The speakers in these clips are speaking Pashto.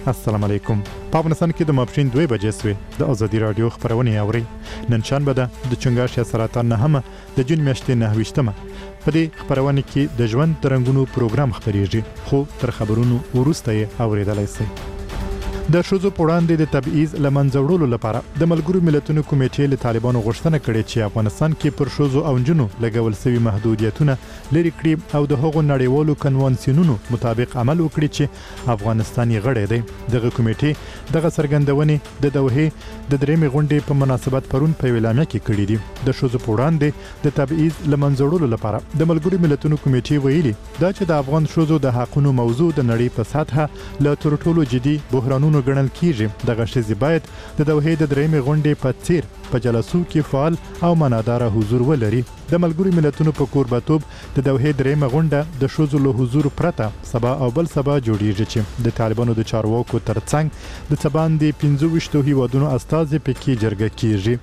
السلام علیکم. په افغانستان کې د ماپښین 2 بجې سوې د ازادي رادیو خبرونه اوري. نن شنبه ده د چنګاښ یا سرطان نه د جون میاشتې 29مه. په دې خبرونه کې د ژوند ترنګونو پروګرام خبريږي، خو تر خبرونو وروسته یې اوریدلای شئ. د شوزو پوړاندې د تبعیض لمنځوړلو لپاره د ملګرو ملتونو کمیټې له طالبانو غوښتنه کړې چې افغانستان کې پر شوزو او جنو لګول شوی محدودیتونه لري کړي او د هغو نړیوالو کنوانسیونونو مطابق عمل وکړي چې افغانستان یې غړی دی. دغه کمیټې دغه څرګندونې د دوحې د درېمې غونډې په مناسبت پرون په اعلامیه کې کړې دي. د شوزو پوړاندې د تبعیض لمنځوړلو لپاره د ملګرو ملتونو کمیټې ویلي دا چې د افغان شوزو د حقونو موضوع د نړۍ په سطحه له تر ټولو جدي بحرانونو ګڼل کیږي. دغه شی باید د دوحې د درېمې غونډې په څیر په جلسو کې فعال او معنادار حضور ولري. د ملګرو ملتونو په کوربتوب د دوحې درېمه غونډه د شوزو له حضور پرته سبا او بل سبا جوړیږي چې د طالبانو د چارواکو ترڅنګ د سباندې 25 هیوادونو استازي پکې جرګه کیږي.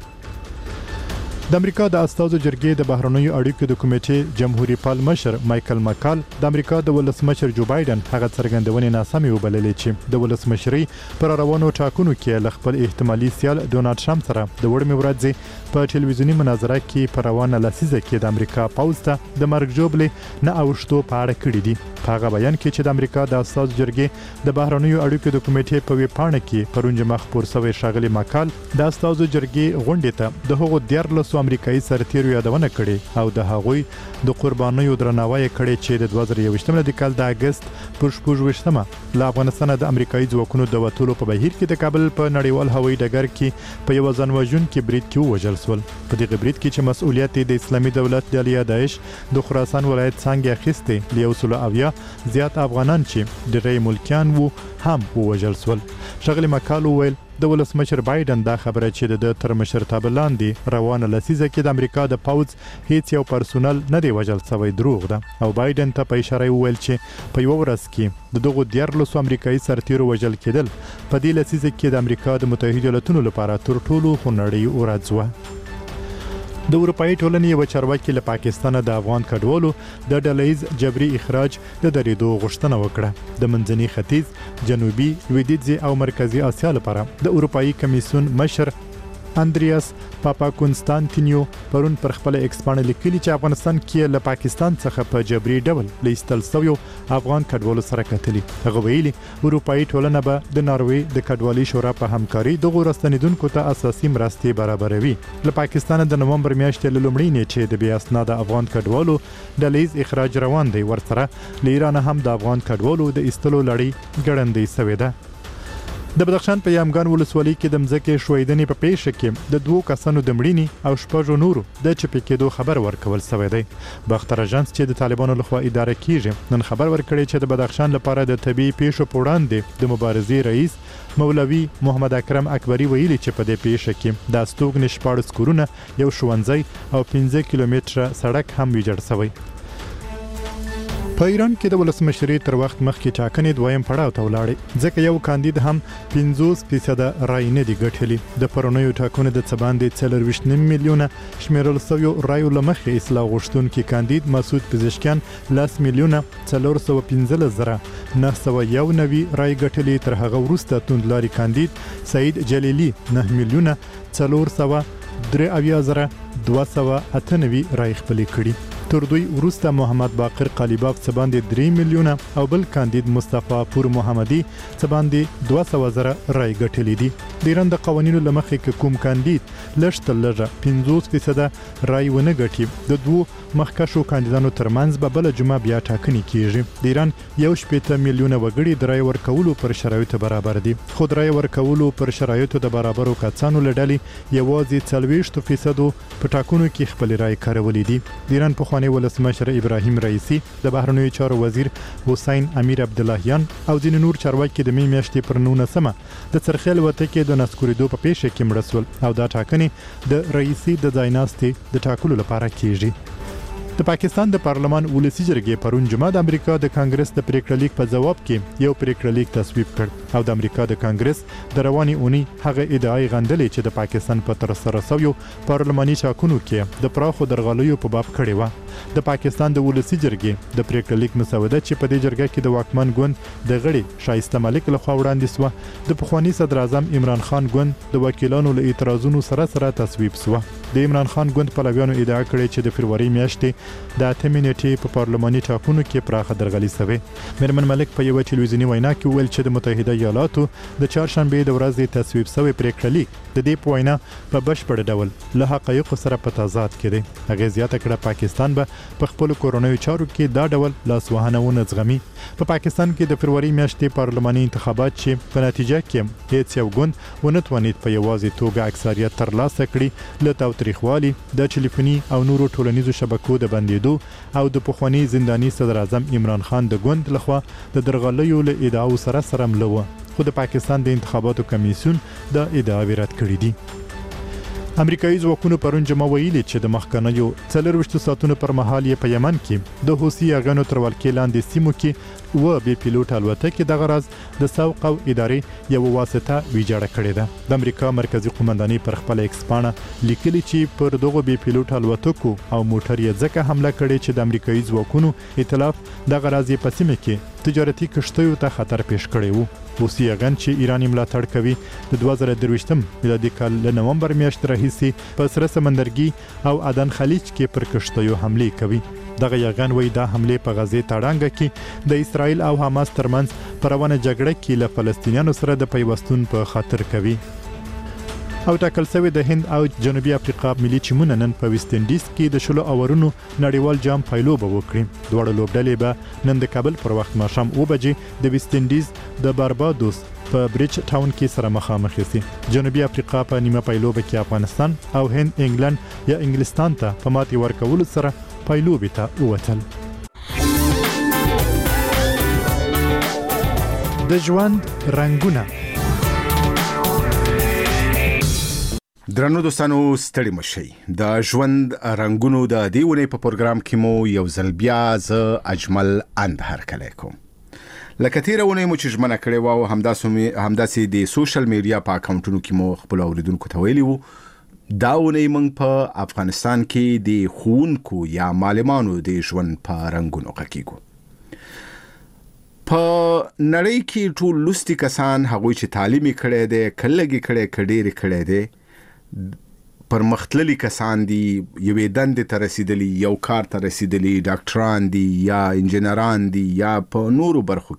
د امریکا د استازو جرګې د بهرنیو اړیکو د کمیټې جمهوریت پال مشر مایکل مکال د امریکا د ولسمشر جو بایدن هغه څرګندونې ناسمې وبللې چې د ولسمشرۍ پر روانو ټاکنو کې ل خپل احتمالي سیال ډونالد ټرمپ سره د وړمې ورځې په ټلویزیونی مناظره کې پر روانه لسیزه کې د امریکا پوز ته د مرګ جوړې نه اوښتو په اړه کړی دي. په هغه بیان کې چې د امریکا د استازو جرګې د بهرنیو اړیکو د کمیټې په ویبپاڼه کې پرون جمعه خبر شوی ښاغلي مکال د استازو جرګې غونډې ته د هغو 14 امریکایي سرتیرو یادونه کړې او د هغوی د قربانیو درناوی کړی چې د 2021 کال د اگست پر 28مه له افغانستان د امریکایي ځواکونو د وټولو په بهیر کې د کابل په نړیوال هوایي ډګر کې په یو ځانوژن کې برید کې وژل شول. په دغه برید کې چې مسؤلیت د اسلامي دولت د علیه داعش د خراسان ولایت څنګه اخیسته لیوسلو زیات افغانان چې ډېری ملکیان وو هم وژل شول. ښاغلي مکال وویل د ولسمشر بایدن دا خبره چې د تر مشرتابه لاندې روانه لسیزه کې د امریکا د پوز هیڅ یو پرسونل نه دی وژل شوی دروغ ده او بایدن ته په اشاره وویل چې په یو ورځ کې د دغو 14 امریکایي سرتیرو وژل کېدل په دې لسیزه کې د امریکا د متحده ایالاتونو لپاره تر ټولو خونړۍ ورځ وه. د اروپאי ټولنې یو چارواکي له پاکستان د افغان کډوالو د ډلهیز جبري اخراج د درېدو غوښتنه وکړه. د منځني ختیځ، جنوبي، لویدیځ او مرکزی اسیا لپاره د اروپאי کمیسیون مشر اندریاس پاپا کنستانتینیو پرون پر خپل ایکس باندې لیکلي چې افغانستان کې له پاکستان څخه په جبري ډول لیستل شوی افغان کډوالو سره کتلي. هغه ویلي اروپאי ټولنه به د ناروې د کډوالي شورا په همکاري د غورستنیدونکو ته اساسي مرستې برابروي. له پاکستان د نومبر میاشتې له لومړۍ نیټې د بیا اسناد افغان کډوالو د لیز اخراج روان دی. ورسره له ایران هم د افغان کډوالو د ایستلو لړۍ ګړندۍ شوې ده. د بدخشان په یامګان ولسوالۍ کې د مځکې ښویدنې په پیښه کې د 2 کسانو د مړینې او 6 نورو د چپې کېدو خبر ورکول شوی دی. باختر اژانس چې د طالبانو لخوا اداره کیږي نن خبر ورکړی چې د بدخشان لپاره د طبي پیښو په وړاندې د مبارزې رئیس مولوي محمد اکرم اکبری ویلي چې په دې پیښه کې د استوګنې 14 کورونه، یو ښوونځی او 15 کیلومتره سړک هم ویجاړ شوی. په ایران کې د ولسمشرۍ تر وخت مخکې ټاکنې دویم پړاو ته ولاړې ځکه یو کاندید هم 50% رای نه دی ګټلی. د پرونیو ټاکنو د څباندې 4.9 میلیونه شمیرل شویو رایو له مخې اصلاح غوښتونکي کاندید مسعود پزشکیان 10 میلیونه 415,991 رای ګټلی. تر هغه وروسته توندلاري کاندید سعید جلیلی 9 میلیونه 483,298 رای خپل کړي. تر دوی وروسته محمد باقر قالیباف څباندې 3 میلیونه او بل کاندید مصطفی پور محمدي څباندې 200,000 رای ګټلې دي. د ایران د قوانینو لمخې کې کوم کاندید لږ تر لږه 50% رای ونه ګټي د دوه مخکښو کاندیدانو ترمنځ به بل جمعه بیا ټاکنې کیږي. د ایران 1.8 میلیونه وګړي د رای ورکولو پر شرایطو برابر دي. خو د رای ورکولو پر شرایطو د برابرو کسانو لړلې یوازې 40% په ټاکنو کې خپل رای کارولې دي. د ایران په ولسمشر ابراهیم رئیسی، د بهرنیو چارو وزیر حسین امیر عبداللهیان او ځینې نور چارواکي د می میاشتې پر 19مه د څرخیل وتکې د نسکوریدو په پیښه کې مړه شول او دا ټاکنې د رئیسی د ځایناستي د ټاکلو لپاره کیږي. د پاکستان د پارلمان ولسی جرګې پرون جمعه د امریکا د کانګرس د پریکړه لیک په جواب کې یو پریکړه لیک تصویب کړ او د امریکا د کانګرس د رواني اونۍ هغه ادعای غندلې چې د پاکستان په تر سره شویو پارلماني ټاکنو کې د پراخو درغلیو په باب کړې و. د پاکستان د ولسی جرګې د پریکړه لیک مسوده چې په دې جرګه کې د واکمن ګوند د غړي شایسته ملک لخوا وړاندې سو د پخوانی صدر اعظم عمران خان ګوند د وکیلانو له اعتراضونو سره تصویب سو د عمران خان ګوند پلویانو ادعا کړې چې د فروری میاشتې د 8 نیټې په پارلماني ټاکنو کې پراخه درغلي سوي میرمن ملک په یو ټلویزیونی وینا کې ویل چې د متحده ایالاتو د چهارشنبه د ورځې تصویب سوی پریکړه لیک د دې په وینا په بشپړ ډول له حقایقو سره په تضاد کې دی هغه زیاته کړه پاکستان به په خپل کورونوي چارو کې دا ډول لاسوهنه ونه زغمي په پاکستان کې د فروری میاشتې پارلماني انتخابات چې په نتیجه کې هیڅ یو ګوند ونتوانید په یوازې توګه اکثریت ترلاسه کړي له تاوتریخوالي د ټلیفوني او نورو ټولنیزو شبکو د بندیدو او د پخوانی زنداني صدر اعظم عمران خان د ګوند لخوا د درغلیو له ادعاو سره ملوه خو د پاکستان د انتخاباتو کمیسیون د ادعاوې رد کړې دي امریکایي ځواکونو پرون جمع ویلي چې د مخکنیو 24 ساعتونو پر مهال په یمن کې د حوثي اغانو تر ولکې لاندې سیمو کې و بي پیلوټ الوتکې د غرض د سوق او ادارې یو واسطه ویجاړه کړې ده د امریکا مرکزی قومنداني پر خپل ایکسپانه لیکلي چې پر دغه بي پیلوټ الوتکو او موټر یې ځکه حمله کړې چې د امریکایي ځواکونو ائتلاف د غرض په سیمه کې تجارتي کشتیو ته خطر پیښ کړی وو حوثي اغان چې ایرانی ملاتړ کوي د 2023 میلادي کال له نومبر میاشتې راهیسې په سره سمندرګي او عدن خلیج کې پر کشتیو حمله کوي دغه یغان وای دا حمله په غزه تاړانګه کې د اسرایل او حماس ترمنځ پروانه جګړه کې له فلسطینیانو سره د پیوستون په خاطر کوي او ټاکل شوی د هند او جنوبي افریقا ملي ټیمونه نن په ویسټ انډیز کې د شلو اورونو نړیوال جام پایلوبه وکړي دوه لوبډلې به نن د کابل پر وخت ماښام 2 بجې د ویسټ انډیز د باربادوس په بریج ټاون کې سره مخامخ شي جنوبي افریقا په نیمه پایلوبه کې افغانستان او هند انګلند یا انګلستان ته په ماتي ورکول سره پایلوبه ته ووتل د ژوند رنگونه درنو دوستانو ستړي مشي د ژوند رنگونو د دیونه په پروګرام کې مو یو ځل بیا ز اجمل اند هرکلی کوم لکه تیرونه مو چې ژمنه کړې و همداسې د سوشل میډیا په اکاونټونو کې مو خپل اوریدونکو ته ویلي وو داونه موږ په افغانستان کې د خونکو یا معلمانو د ژوند په رنگونو غږیږو په نړۍ کې ټول لوستي کسان هغوی چې تعلیمي کړي دي کلهږي کړي کډيري کړي دي پر مختللي کسان دي یوې دندې ته رسیدلی یو کار ته رسیدلی ډاکټران دي یا انجنیران دي یا په نورو برخو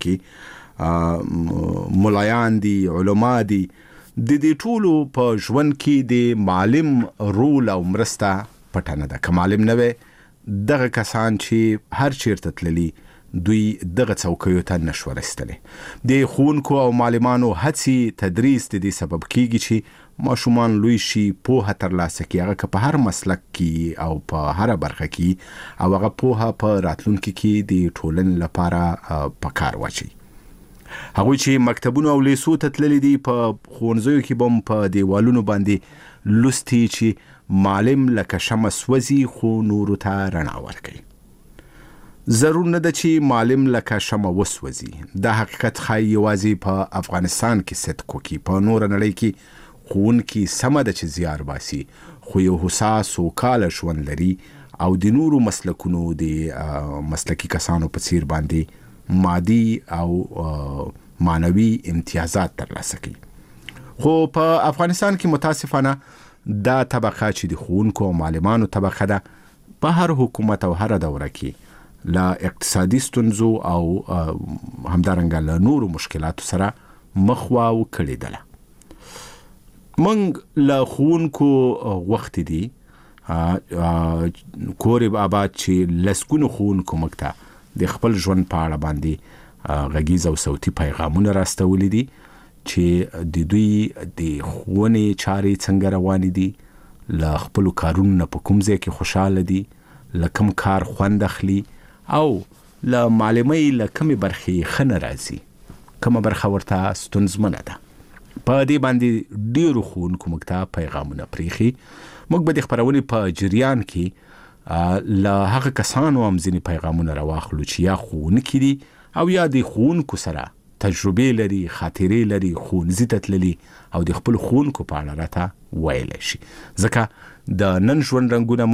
کې ملایان دي علما دي د دې ټولو په ژوند کې د معلم رول او مرسته پټه نه ده که معلم نه وي دغه کسان چې هر چیرته تللی دوی دغه څوکیو ته نشو رسیدلی د ښوونکو او معلمانو هڅې تدریس د دې سبب کیږي چې ماشومان لوی شي پوهه ترلاسه کړي هغه په هر مسلک کې او په هر برخه کې او هغه پوهه په راتلونکي کې د ټولنې لپاره په کار واچي هغوی چې مکتبونو او لیسو ته تللي دي په ښوونځیو کې به هم په دیوالونو باندې لوستي چې معلم لکه شمع سوځي خو نورو ته رڼا ورکوي ضرور نه ده چې معلم لکه شمع وسوځي دا حقیقت ښایي یوازې په افغانستان کې صدق وکړي په نوره نړۍ کې ښوونکي سمه ده چې زیار باسي خو یو هوسا سوکاله ژوند لري او د نورو مسلکونو د مسلکي کسانو په څیر باندې مادي او معنوي امتیازات ترلاسه کوي خو په افغانستان کې متاسفانه دا طبقه چې د ښوونکو او معلمانو طبقه ده په هر حکومت او هر دوره کې له اقتصادي ستونزو او همدارنګه له نورو مشکلاتو سره مخ واو کړې ده منګ له ښوونکو وخت دي کورې آباد چې لسګونو ښوونکو موږ ته د خپل ژوند په اړه باندې غږیز او صوتي پیغامونه راستولي دي چې د دوی د ښوونې چارې څنګه روانې دي له خپلو کارونو نه په کوم ځای کې خوشحاله دي له کوم کار خوند اخلي او له معلمۍ له کومې برخې ښه نه راځي کومه برخه ورته ستونزمنه ده په دې باندې ډیرو ښوونکو موږ ته پیغامونه پریښي موږ به د خپرونې په جریان کې له هغه کسانو هم ځینې پیغامونه راواخلو چې یا ښوونکي دي او یا د ښوونکو سره تجربې لري خاطرې لري ښوونځي ته تللي او د خپل ښوونکو په اړه راته ویلی شي ځکه د نن ژوند رنګونه موږ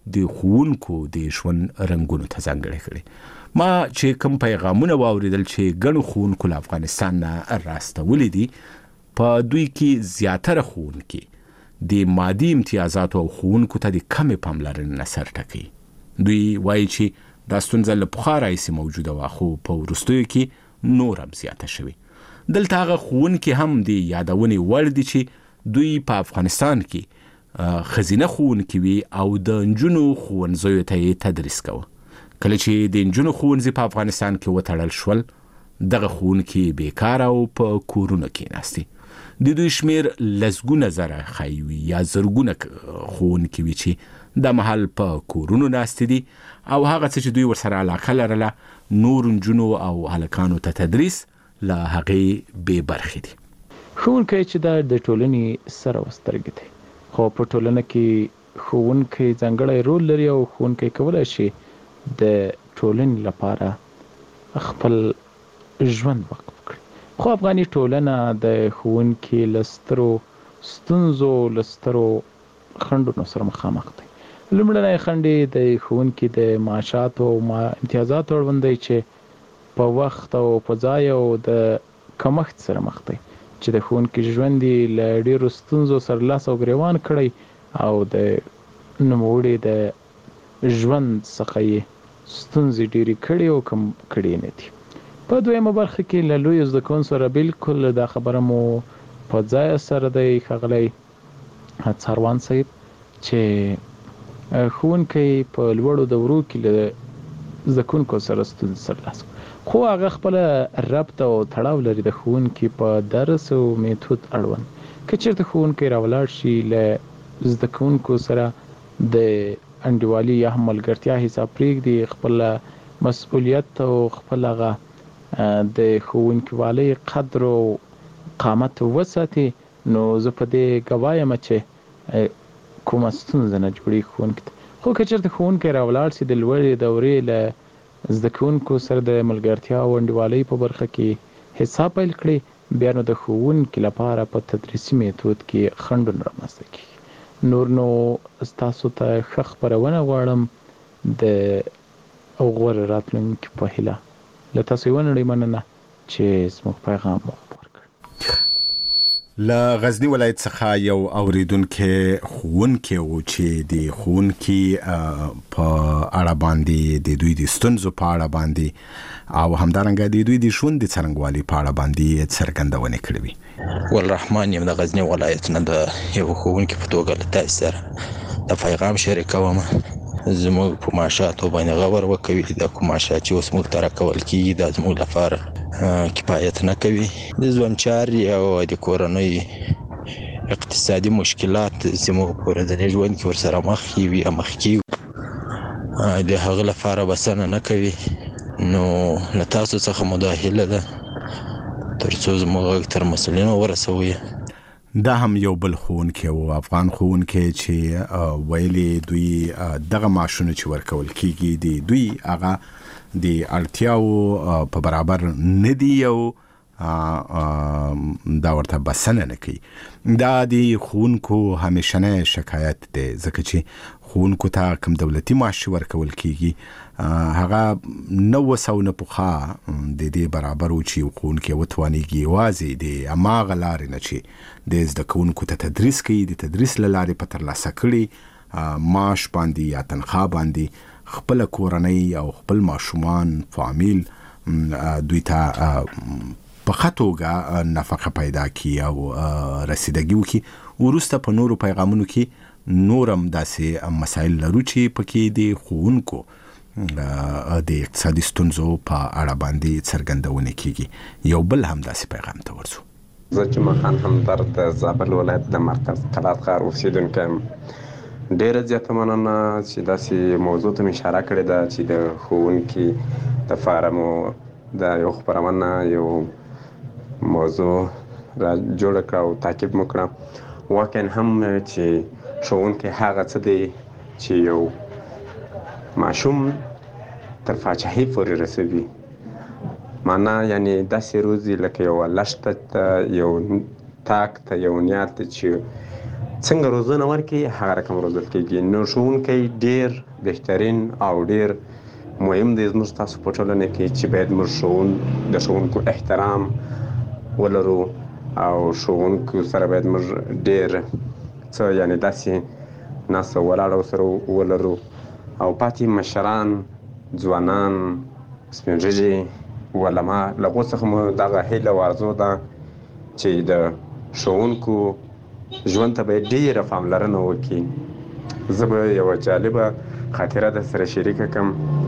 د ښوونکو د ژوند رنګونو ته ځانګړی کړي. ما چې کوم پیغامونه واوریدل چې ګڼو ښوونکو له افغانستان نه راستولي دي، په دوی کې زیاتره ښوونکي د مادي امتیازاتو او ښوونکو ته د کمې پاملرنې نه سر ټکوي. دوی وایي چې دا ستونزه له پخوا راهیسې موجوده وه، خو په وروستیو کې نور هم زیاته شوې. دلته هغه ښوونکي هم د یادونې وړ دي چې دوی په افغانستان کې ښځینه ښوونکي وي او د نجونو ښوونځیو ته یې تدریس کوه. کله چې د نجونو ښوونځي په افغانستان کې وتړل شول، دغه ښوونکي بیکاره او په کورونو کې ناستي. د دوی شمیر لسګونه زره ښایي وي یا زرګونه ښوونکي وي چې دا مهال په کورونو ناستي دي او هغه څه چې دوی ورسره علاقه لرله نور نجونو او هلکانو ته تدریس له هغې بې برخې دي. ښوونکی چې دا د ټولنې سره وسترګې دی، خو په ټولنه کې ښوونکی ځانګړی رول لري او ښوونکی کولی شي د ټولنې لپاره خپل ژوند وقف کړي. خو افغاني ټولنه د ښوونکي له سترو ستونزو له سترو خنډونو سره مخامخ دی. لومړنی خنډ یې د ښوونکي د معاشاتو او امتیازاتو اړوند دی چې په وخت او په ځای او د کمښت سره مخ دی، چې د ښوونکي ژوند یې له ډېرو ستونزو سره لاس او ګریوان کړی او د نوموړي د ژوند څخه یې ستونزې ډېرې کړې او کم کړې نه دي. په دویمه برخه کې له لویو زده کوونکو سره بالکل دا خبره مو په ځای سره دی ښاغلی څاروان صاحب چې ښوونکی په لوړو دورو کې له زده کوونکو سره ستونزې سرلاسه کړي، خو هغه خپله ربط او تړاو لري د ښوونکي په درس او میتود اړوند. که چېرته ښوونکی راولاړ شي له زده کوونکو سره د انډیوالي یا هم ملګرتیا حساب پرېږدي، خپله مسؤلیت او خپل هغه د ښوونکي والۍ قدر او قامت وساتي، نو زه په دې ګواه یم چې کومه ستونزه نه جوړېږي ښوونکي ته. خو که چېرته ښوونکی راولاړ شي د لوړې دورې له زده کوونکو سره د ملګرتیا او انډیوالۍ په برخه کې حساب پیل کړي، بیا نو د ښوونکي لپاره په تدریسي میتود کې خنډونه رامنځته کېږي. نور نو ستاسو ته ښه خپرونه غواړم د غوره راتلونکي په هیله. له تاسو یوه نړۍ مننه چې زموږ پیغام مو خپور کړ. له غزني ولایت څخه یو اوریدونکی ښوونکی و چې د ښوونکي په اړه باندې د دوی د ستونزو په اړه باندې او همدارنګه د دوی د ژوند د څرنګوالي په اړه باندې څرګندونې کړې وي. ولرحمان یم د غزني ولایت نه، د یو ښوونکي په توګه له تاسو سره د پیغام شریکوم. زموږ په معاشاتو باندې غور وکوي، دا کوم معاشات چې اوس موږ ته راکول کېږي دا زموږ لپاره کفایت نه کوي. د ژوند چارې او د کورنۍ اقتصادي مشکلات زموږ په ورځني ژوند کې ورسره مخ وي او مخ کېږي، د هغه لپاره بسنه نه کوي. نو له تاسو څخه مو دا هیله ده تر څو زموږ غږ تر مسؤلینو ورسوي. دا هم یو بل ښوونکی او افغان ښوونکی چې ویلي دوی دغه معاشونه چې ورکول کېږي د دوی هغه د اړتیاو په برابر نه دي او دا ورته بسنه نه کوي. دا د ښوونکو همیشنی شکایت دی، ځکه چې ښوونکو ته کوم دولتي معاش ورکول کېږي هغه 900 نه پخوا د دې برابر و چې ښوونکی وتوانیږي یوازې د هماغه لارې نه چې د زده کوونکو ته تدریس کوي د تدریس له لارې په ترلاسه کړي معاش باندې یا تنخوا باندې خپل کورنۍ او خپل ماشومان فامیل دوی ته په خطوګه نفقه پیدا کی او رسیدګي وکي. وروسته په نورو پیغامونو کې نورم داسې مسایل لرو چې پکې د ښوونکو د اقتصادي ستونزو په اړه باندې څرګندونه کیږي. یو بل هم داسې پیغام ته ورسو. زه جمعه خان همدرد د زابل ولایت د مرکز قلات ښار اوسیدونکی یم. ډېره زیاته مننه چې داسې موضوع ته مې اشاره کړې ده چې د ښوونکي دپاره مو د یو خپرونه یو موضوع را جوړه کړه او تعقیب مو کړه. واقعا هم چې ښوونکی هغه څه دی چې یو ماشوم تر پاچاهۍ پورې رسوي. معنا یعنی داسې روزي لکه یو لښته ته یو تاک ته یو نیال ته چې څنګه روزنه ورکړي هغه رقم روزل کېږي. نو ښوونکی ډېر بهترین او ډېر مهم دی زموږ تاسو په ټولنه کې چې باید موږ د ښوونکو احترام ولرو او ښوونکو سره باید موږ ډېر څه یعنې داسې ناسته ولاړه ورسره ولرو او پاتې مشران، ځوانان، سپین ږیري، علما له هغو څخه مو دغه هیله او آرزو ده چې د ښوونکو ژوند ته باید ډېره پاملرنه وکړي. زه به یوه جالبه خاطره در سره شریکه کړم.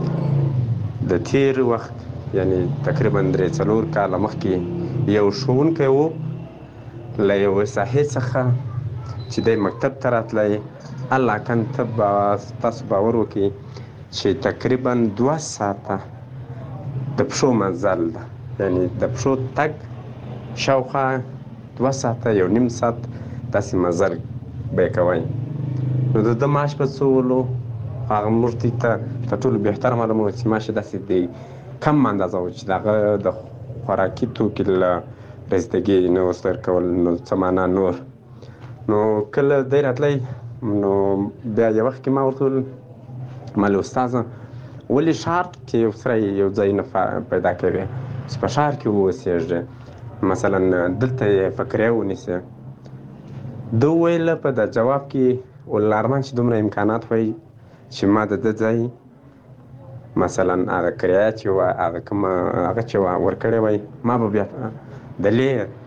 د تیر وخت یعنی تقریبا 3-4 کاله مخکې یو ښوونکی و له یوې ساحې څخه چې دی مکتب ته راتلی، الله کن ته تاسو باور وکړئ چې تقریبا 2 ساعته د پښو مزل ده، یعنی د پښو تګ شاوخوا 2 ساعته 1.5 ساعت داسې مزل به یې کوئ. نو د ده معاش به څه ولو؟ هغه موږ ته تر ټولو بهتر معلومه وه چې معاش یې داسې دی کم اندازه و چې د هغه د خوراکي توکي له رسیدګي نه ورته ورکول، نو څه معنا نور. نو کله دی راتلی نو بیا یو وخت کې ما ورته وویل مالې استاذه ولې ښار کې یو سره یو ځای نه پیدا کوې چې په ښار کې واوسېږې، مثلا دلته یې فقریه ونیسې. ده وویل په د جواب کې ولارمان چې دومره امکانات وایي چې ما د ده ځای مثلا هغه کرایه چې وه هغه کومه هغه چې وه ورکړې وای ما به بیا د لې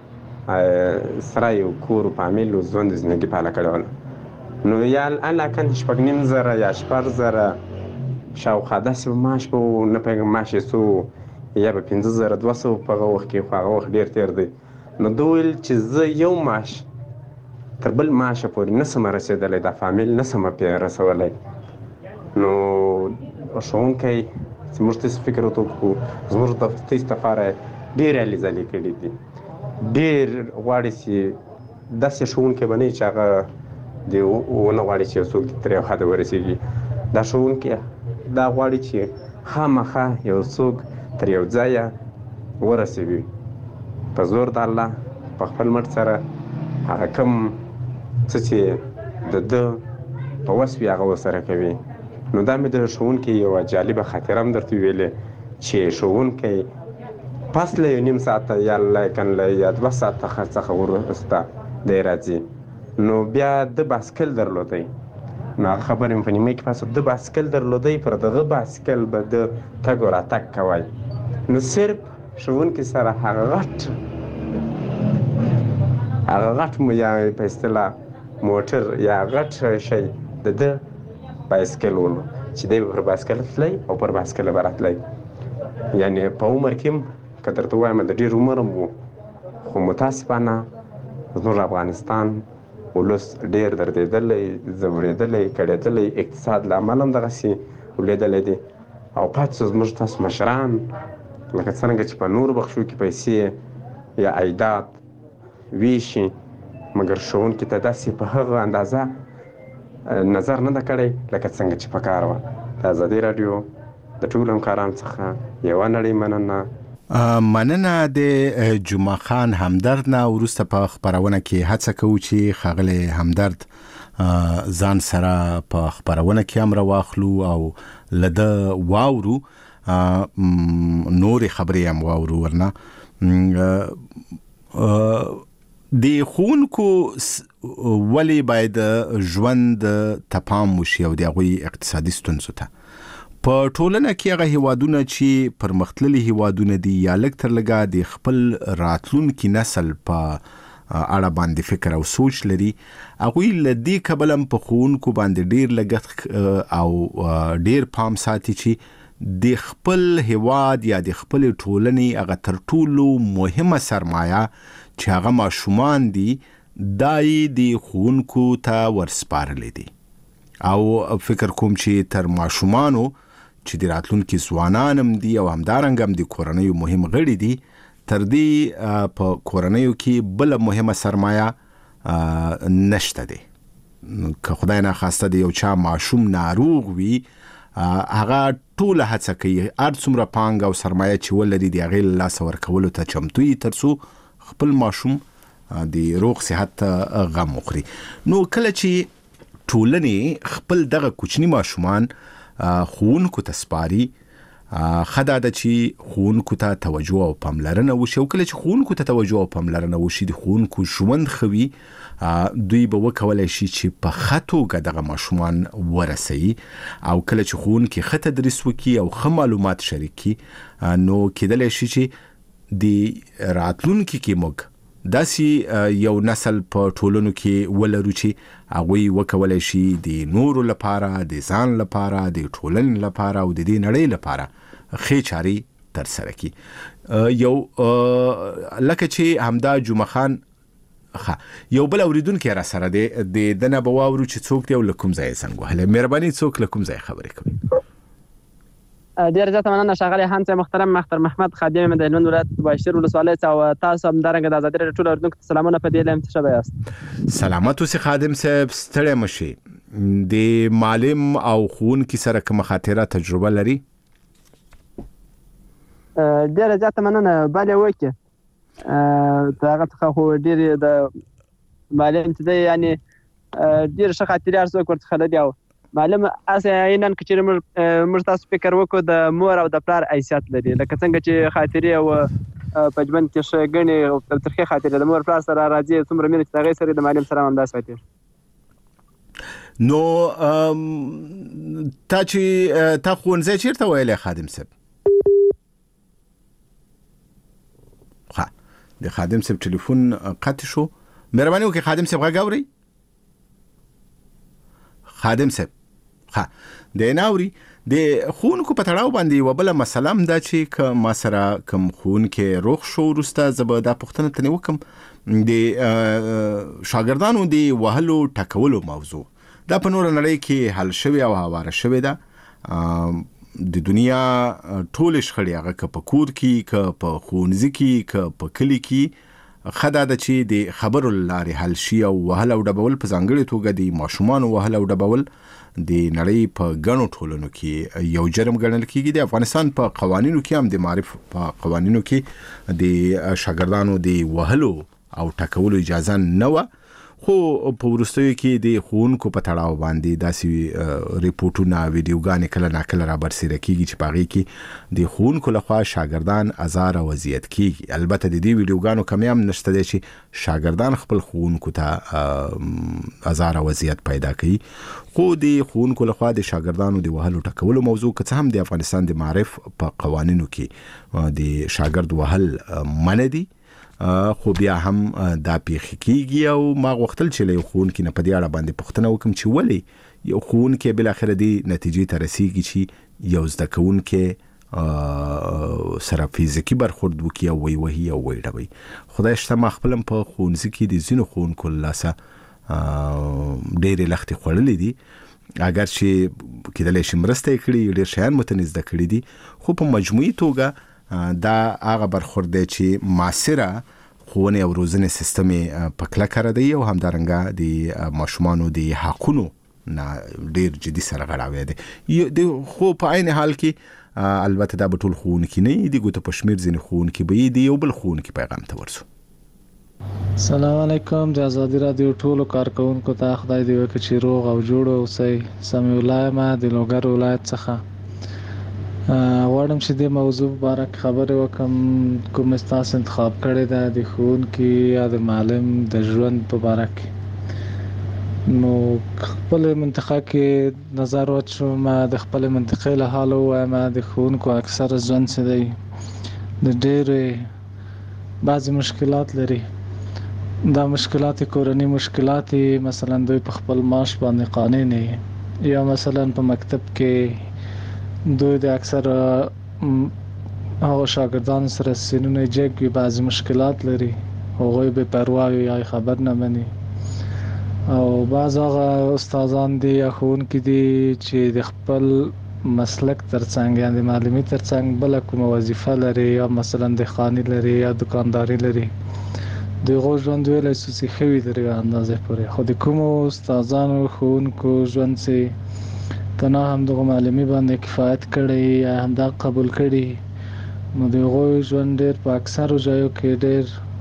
سره یو کور و فامیل و ژوند زندګي پاله کړې وله. نو یا علاکن 6,500 یا 8,000 شاوخوا داسې به معاش به نه پوهېږم معاش یې څو یا به 5,200 په هغه وخت کې، خو هغه وخت ډېر تېر دی. نو ده ویل چې زه یو معاش تر بل معاشه پورې نه شم رسېدلی، دا فامیل نه شم پرې رسولی. نو ښوونکی چې موږ تاسې فکر ورته وکړو زموږ د تاسې لپاره ډېرې هلې ځلې کړي دي. ډېر غواړي چې داسې ښوونکی به نه وي چې هغه دې ونه غواړي چې یو څوک تر یو حده ورسېږي. دا ښوونکی دا غواړي چې خامخا یو څوک تر یو ځایه ورسوي په زور د الله په خپل مټ سره هغه کوم څه چې د ده په وس وي هغه ورسره کوي. نو دا مې د ښوونکي یوه جالبه خاطره هم درته ویلې چې ښوونکی پس له 1.5 ساعته یا لیکن له 2 ساعته څخه وروسته دی راځي. نو بیا د باسکل درلودی، نو هغه خبرې مې په نیمه کې پاس د باسکل درلودی، پر دغه باسکل به د تګ و راتګ کوی. نو صرف ښوونکي سره هغه غټ مو یا په اصطلاح موټر یا غټ شی د ده بایسکل ولو چې دی به پر بایسکل تللی او پر بایسکل به راتلی. یعنې په عمر کې هم که درته ووایم د ډېر عمر هم و، خو متاسفانه زموږ افغانستان ولس ډېر دردېدلی، ځورېدلی، کړېدلی، اقتصاد له امله هم دغسې ولېدلی دی. او پاتې زموږ تاسو مشران لکه څرنګه چې په نورو بخشو کې پیسې یا عایدات ویشي، مګر ښوونکي ته داسې په هغه اندازه نظر نه ده کړی لکه څنګه چې په کار وه. د ازادي راډیو د ټولو همکارانو څخه یوه نړۍ مننه. مننه د جمعه خان همدرد نه. وروسته په خپرونه کې هڅه کوو چې ښاغلی همدرد ځان سره په خپرونه کې هم راواخلو او له ده واورو، نورې خبرې هم واورو. ورنه د ښوونکو ولې باید ژوند ته پام وشي او د هغوی اقتصادي ستونزو ته په ټولنه کې هغه هیوادونه چې پرمختللي هیوادونه دي یا لږ تر لږه د خپل راتلونکي نسل په اړه باندې فکر او سوچ لري، هغوی له دې کبله هم په ښوونکو باندې ډېر لګښت او ډېر پام ساتي چې د خپل هیواد یا د خپل ټولنې هغه تر ټولو مهمه سرمایه چې هغه ماشومان دي دای د ښوونکو ته ورسپارلې دي. او فکر کوم چې تر ماشومانو چې د راتلونکي ځوانان هم دي او همدارنګه هم د کورنیو مهم غړي دي، تر دې په کورنیو کې بل مهمه سرمایه نشته دی. که خدای ناخواسته د یو چا ماشوم ناروغ وي، هغه ټوله هڅه کوي هر څومره پانګه او سرمایه چې ولري د هغې له لاسه ورکولو ته چمتو وي تر څو خپل ماشوم د روغ صحت غم وخوري. نو کله چې ټولنې خپل دغه کوچني ماشومان ښوونکو ته سپاري، خدا د چې ښوونکو ته توجه او پاملرنه وشي، او کله چې ښوونکو ته توجه او پاملرنه وشي د ښوونکو ژوند خوي، دوی به وکولای شي چې په ښه توګه دغه ماشومان ورسوي. او کله چې ښوونکي ښه تدریس وکړي او ښه معلومات شریک کړي، نو کېدلی شي چې د راتلونکي کې موږ داسې یو نسل په ټولنو کې ولرو چې هغوی وکولای شي د نورو لپاره، د ځان لپاره، د ټولنې لپاره او د دې نړۍ لپاره ښې چارې ترسره کړي. یو لکه چې همدا جمعه خان یو بل اوریدونکی را سره د دنه به واورو چې څوک دی او له کوم ځایه زنګ وهلی. مهرباني څوک له کوم ځایه خبرې کوي؟ ډېر زیاته مننه ښاغلی هانس محترم. مختر محمد خادم د هلمند ولایت باشیر ولسوالۍ څخه، او تاسو همدارنګه د ازادي راډیو ټول اورېدونکو ته سلامونه په دې لایم ته ښه یاست. سلامت اوسې خادم صاحب، ستړی مه شئ. د معلم او ښوونکي سره کومه خاطره تجربه لري؟ ډېره زیاته مننه. بلې وکړې د هغه څخه خو ډېرې د معلم چې دی یعنې ډېر ښه خاطرې هر څوک ورڅخه لري. او معلم اسې عیناً که چېرې موږ تاسو فکر وکړو د مور او د پلار حیثیت لري، لکه څنګه چې خاطرې او په ژوند کې ښه ګڼې او ترخې خاطرې د مور پلار سره راځي، څومره مینه چې د هغې سره د معلم سره هم همداسې خاطرې. نو تا ښوونځی چېرته ویلی خادم صاحب؟ د خادم صاحب ټلیفون قطع شو. مهرباني وکړئ خادم صاحب غږ اورئ؟ خادم صاحب د ناوري. د ښوونکو په تړاو باندې یوه بله مسله هم دا چې که ما سره کوم ښوونکی روغ شو وروسته زه به دا پوښتنه ترې وکړم د شاګردانو د وهلو ټکولو موضوع. دا په نوره نړۍ کې حل شوې او هواره شوې ده. د دنیا ټولې شخړې، هغه که په کور کې، که په ښوونځي کې، که په کلي کې، ښه دا ده چې د خبرو له لارې حل شي. او وهل او ډبول په ځانګړې توګه د ماشومانو وهل او ډبول د نړۍ په ګڼو ټولنو کې یو جرم ګڼل کېږي. د افغانستان په قوانینو کې هم، د معرف په قوانینو کې د شاګردانو د وهلو او ټکولو اجازه نه وه. خو په وروستیو کې د ښوونکو په تړاو باندې داسې ریپورټونه، ویډیوګانې کله ناکله را برسېره کېږي چې په هغې کې د ښوونکو لخوا شاګردان ازار او اذیت کېږي. البته د دې ویډیوګانو کمی هم نشته دی چې شاګردان خپل ښوونکو ته ازار او اذیت پیدا کوي. خو د ښوونکو لخوا د شاګردانو د وهلو ټکولو موضوع که څه هم د افغانستان د معرف په قوانینو کې د شاګرد وهل منع دي، خو بیا هم دا پیښې کېږي. او ما غوښتل چې له یو ښوونکي نه په دې اړه باندې پوښتنه وکړم چې ولې یو ښوونکی بالاخره دې نتیجې ته رسېږي چې یو زده کوونکی سره فزیکي برخورد وکړي او وهي او ویډوي. خدای شته ما خپل هم په ښوونځي کې د ځینو ښوونکو له لاسه ډېرې لښتې خوړلې دي، اگر چې کېدلی شي مرسته یې کړي، ډېر شیان مو ته زده کړي دي. خو په مجموعي توګه دا هغه برخورد دی چې معاصره ښوونې او روزنې سیستم په کلکه ردوي او همدارنګه د ماشومانو د حقونو نه ډېر جدي سره غړاوی دی. خو په عین حال کې البته دا به ټول ښوونکي نه وي، د ګوتو په شمېر ځینې ښوونکي به یې د یو بل ښوونکي پیغام ته ورسو. السلام علیکم. د ازادي راډیو ټولو کارکونکو ته خدای دې وکړي چې روغ او جوړ اوسئ. سمیع الله یم د لوګر ولایت څخه. غواړم چې د موضوع په اړه خبرې وکړم، کوم ستاسو انتخاب کړی ده د ښوونکي یا د معلم د ژوند په اړه کې. نو خپل منطقه کې نظر واچوم، د خپل منطقې له حال وایم. د ښوونکو اکثر ژوند څه دی د ډېرې بعضې مشکلات لري. دا مشکلات کورنۍ مشکلات، مثلا دوی په خپل معاش باندې قانع نه وي، یا مثلا په مکتب کې دوی د اکثر هغه شاګردان سره سینونه جګ وي، بعضې مشکلات لري، هغوی بې پروا وي یا خبر نه مني. او بعض هغه استادان دي یا ښوونکي دي چې د خپل مسلک ترڅنګ یا د معلمي ترڅنګ بله کومه وظیفه لري، یا مثلا دهقاني لري یا دکانداري لري. د هغو ژوند ویلی سو چې ښه وي تر یوې اندازې پورې. خو د کومو استادانو ښوونکو ژوند چې تنها هم دغه معلمي باندې کفایت کړی یا همدا قبول کړي، نو د هغوی ژوند ډېر په اکثرو ځایو کې ډېر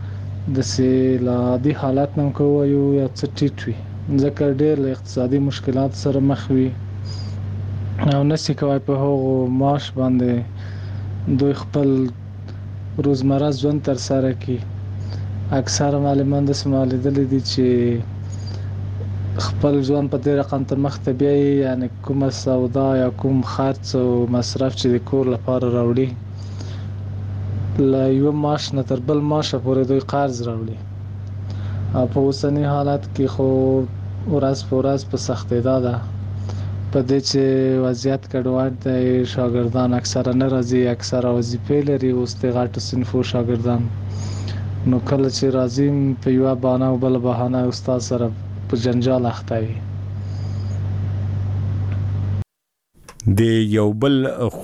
د سي عادي حالات نم کوو یا څه ټیټ وي ځکه ډېر له اقتصادي مشکلات سره مخ وي او نشي کوي په هغو معاش باندې دوی خپل روزمره ژوند تر سره کوي. اکثر معلمان د سمالیدل دي چې خپل ژوند په دې رقم ته مخ ته بیاي، یعنی کومه سودا یا کوم خرڅ او مصرف چې د کور لپاره راوړي له یو معاش نه تر بل معاشه پورې دوی قرض راوړي. او په اوسني حالت کې خو ورځ په ورځ په سختېدا ده په دې چې وضعیت کډوال دی. شاګردان اکثره نه راځي، اکثره وظیفې لري اوس د غټو صنفو شاګردان، نو کله چې راځي په یوه بهانه او بله بهانه استاد سره په جنجال اخته وي. د یو بل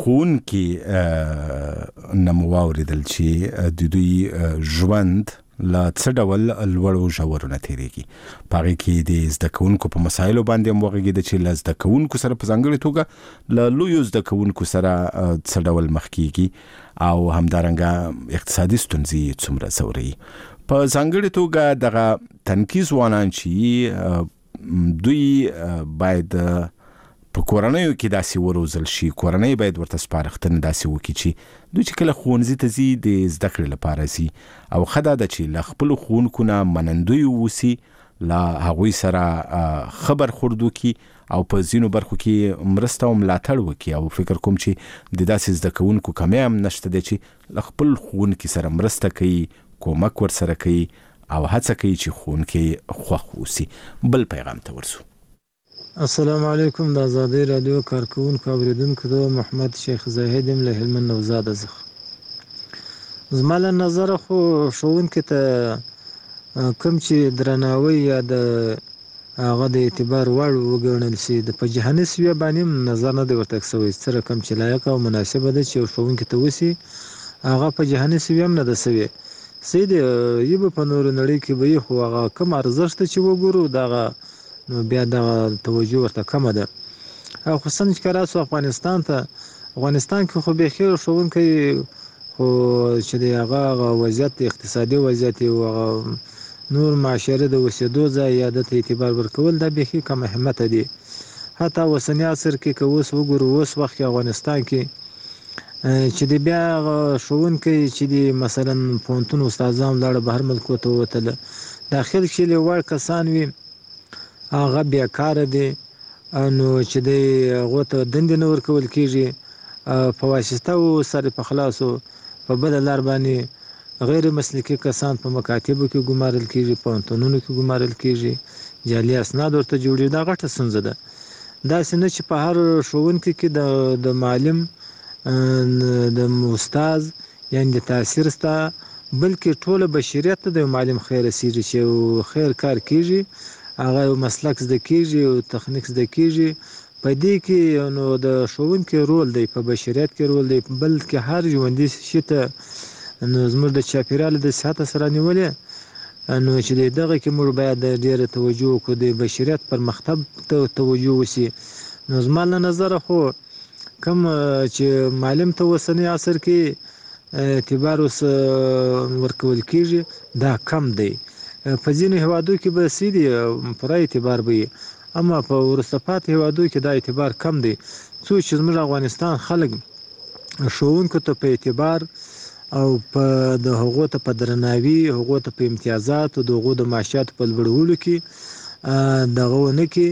ښوونکي نه مو واورېدل چې د دوی ژوند له څه ډول لوړو ژورو نه تېرېږي. په هغې کې د زده کوونکو په مسایلو باندې هم وغږېده چې له زده کوونکو سره په ځانګړې توګه له لویو زده کوونکو سره څه ډول مخ کېږي او همدارنګه اقتصادي ستونزې څومره ځوروي. په ځانګړې توګه دغه تنکي ځوانان چې دوی باید په کورنیو کې داسې وروزل شي، کورنۍ باید ورته سپارښتنه داسې وکړي چې دوی چې کله ښوونځي ته ځي د زده کړې لپاره ځي او ښه دا ده چې له خپلو ښوونکو نه منندوی واوسي، له هغوی سره ښه برخورد وکړي او په ځینو برخو کې مرسته او ملاتړ وکړي. او فکر کوم چې د داسې زده کوونکو کمی هم نشته دی چې له خپل ښوونکي سره مرسته کوي، کومک ورسره کوي او هڅه کوي چې ښوونکي خوښ واوسي. بل پیغام ته ورسو. السلام علیکم. د آزادۍ رادیو کارکوونکو اوریدونکو ته محمد شیخ زاهد یم له هلمند نوزاده څخه. زما له نظره خو ښوونکي ته کوم چې درناوی یا د هغه د اعتبار وړ وګڼل شي د په جهاني سویه باندې نظر نه دی ورته شوی، څه رقم چې لایق او مناسبه ده چې یو ښوونکي ته وسي هغه په جهاني سویه هم نه ده سوی. صحیح دی، یو به په نورو نړۍ کې به خو هغه کم ارزښت چې وګورو دغه نو بیا د توجه ورته کمه ده. او خصوصا چې راسو افغانستان ته، افغانستان کې خو به خیر ښوونکی خو چې د هغه وضعیت اقتصادي وضعیت او نور معاشره د وسیدو ځای یا د اعتبار ورکول دا به کم اهمیت دي. حتی اوسنی عصر کې که اوس وګورو اوس وخت افغانستان کې چې د بیا ښوونکی چې د مثلا پوهنتون استادان لاړ بهر ملکو ته وتل داخل کې لوړ کسان وي هغه بیکاره دي، نو چې د هغو ته دندې نه ورکول کېږي په واسطه او سر په خلاصو په بده لار باندې غیر مسلکي کسان په مکاتبو کې ګمارل کېږي، پوهنتونونو کې ګمارل کېږي، جعلي اسناد ورته جوړېږي. دا غټه ستونزه ده. داسې نه چې په هر ښوونکي کې د معلم د استاد یعنی د تاثیر ستا، بلکې ټوله بشریت ته د معلم خیر رسېږي چې خیر کار کېږي، هغه مسلک زده کېږي او تخنیک زده کېږي. په دې کې نو د ښوونکي رول دی، په بشریت کې رول دی، بلکې هر ژوندي شي ته نو زموږ د چاپېریال د صحت سره نیولې نو چې دغه کې موږ باید ډېره توجه وکړو، د بشریت پرمختګ ته توجه وشي. نو زما له نظره خو کوم چې معلم ته اوسنی عصر کې اعتبار ورکول کېږي دا کم دی. په ځینو هیوادو کې به سیدي پوره اعتبار به وي، اما په وروسته پاتې هیوادو کې دا اعتبار کم دی. څو چې زموږ افغانستان خلک ښوونکو ته په اعتبار او په د هغو ته په درناوي، هغو ته په امتیازات او د هغو د معاشاتو په لوړولو کې دغه ونه کې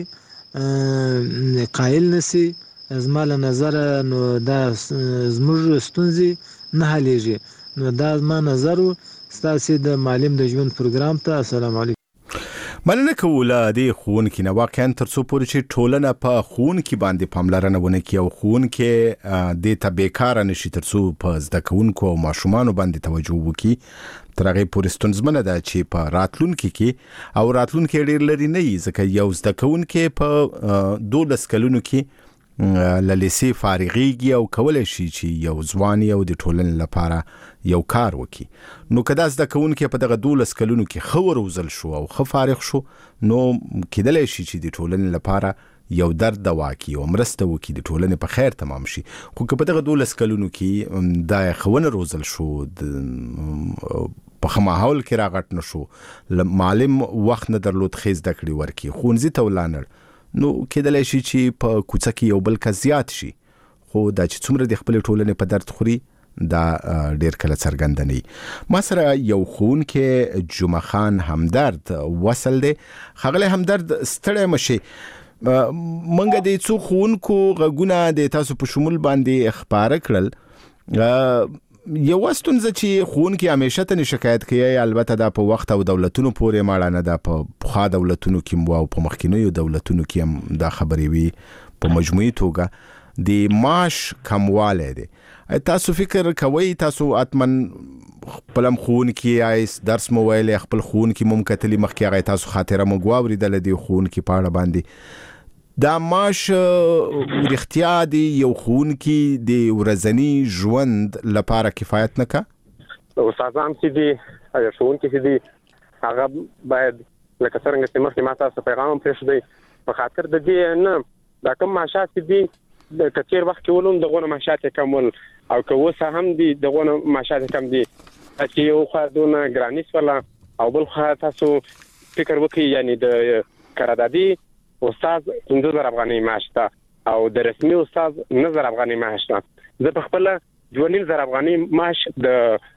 قایل نسی، زما له نظره نو دا زموږ ستونزې نه حلیږي. نو دا زما نظر ستاسې د معلم د ژوند پروګرام ته. السلام علیکم. مننه کوو له دې ښوونکي نه. واقعا تر څو پورې چې ټولنه په ښوونکي باندې پاملرنه ونه کړي او ښوونکي دې ته بیکاره نشي، تر څو په زده کوونکو او ماشومانو باندې توجه وکړي، تر هغې پورې ستونزمنه ده چې په راتلونکي کې او راتلونکي ډېر لرې نه وي، ځکه یو زده کوونکی په 12 کلونو کې له لیسې فارغېږي او کولی شي چې یو ځوان او د ټولنې لپاره یو کار وکړي. نو که دا زده کوونکی په دغه 12 کلونو کې ښه وروزل شو او ښه فارغ شو، نو کېدلی شي چې د ټولنې لپاره یو درد دوا کړي او مرسته وکړي، د ټولنې په خیر تمام شي. خو که په دغه 12 کلونو کې دا ښه ونه روزل شو، په خماحول کې راغټ نشو معلم وخت نه درلود خیز د کړي ورکی خونځي ته ولانړ نو کېدلی شي چې په کوڅه کې یو بل کس زیات شي خو دا چې څومره د خپل ټولنې په درد خوري دا ډیر کله څرګند نه ما سره یو ښوونکی جمعه خان همدرد وصل دی ښاغلی همدرد ستړی مشي منګه د څو ښوونکو غږونه د تاسو په شمول باندې خپاره کړل یو ستونزه چې ښوونکي همیشه ته شکایت کوي البته دا په وخت او دولتونو پورې ماړه نه ده په پخوا دولتونو کې او په مخکینیو دولتونو کې هم دا خبرې وي په مجموعي توګه د معاش کموالی دی تاسو فکر کوئ تاسو اتمن خپل ښوونکي یاست درس مو ویلی خپل ښوونکي مو کتلي مخکې هغه تاسو خاطره مو واورېدله د ښوونکي په اړه باندې دا معاش رښتیا دی یو ښوونکي د ورځني ژوند لپاره کفایت نه کا استادان چې دي ښوونکي چې دي هغه باید لکه څنګه چې مخکې ما تاسو پیغام پرېښودی په خاطر د دې نه دا کوم معاشات دي د کثیر وخت کې ولوم دغه معاشات کمول او که اوس هم دي دغه معاشات کم دي چې یو خادونه ګرانیس ولا او بل خا تاسو فکر وکړئ یعنی د قراردادي استاد 15000 افغانۍ معاش ته او د رسمي استاد 9000 افغانۍ معاش ته زه په خپل 2000 افغانۍ معاش د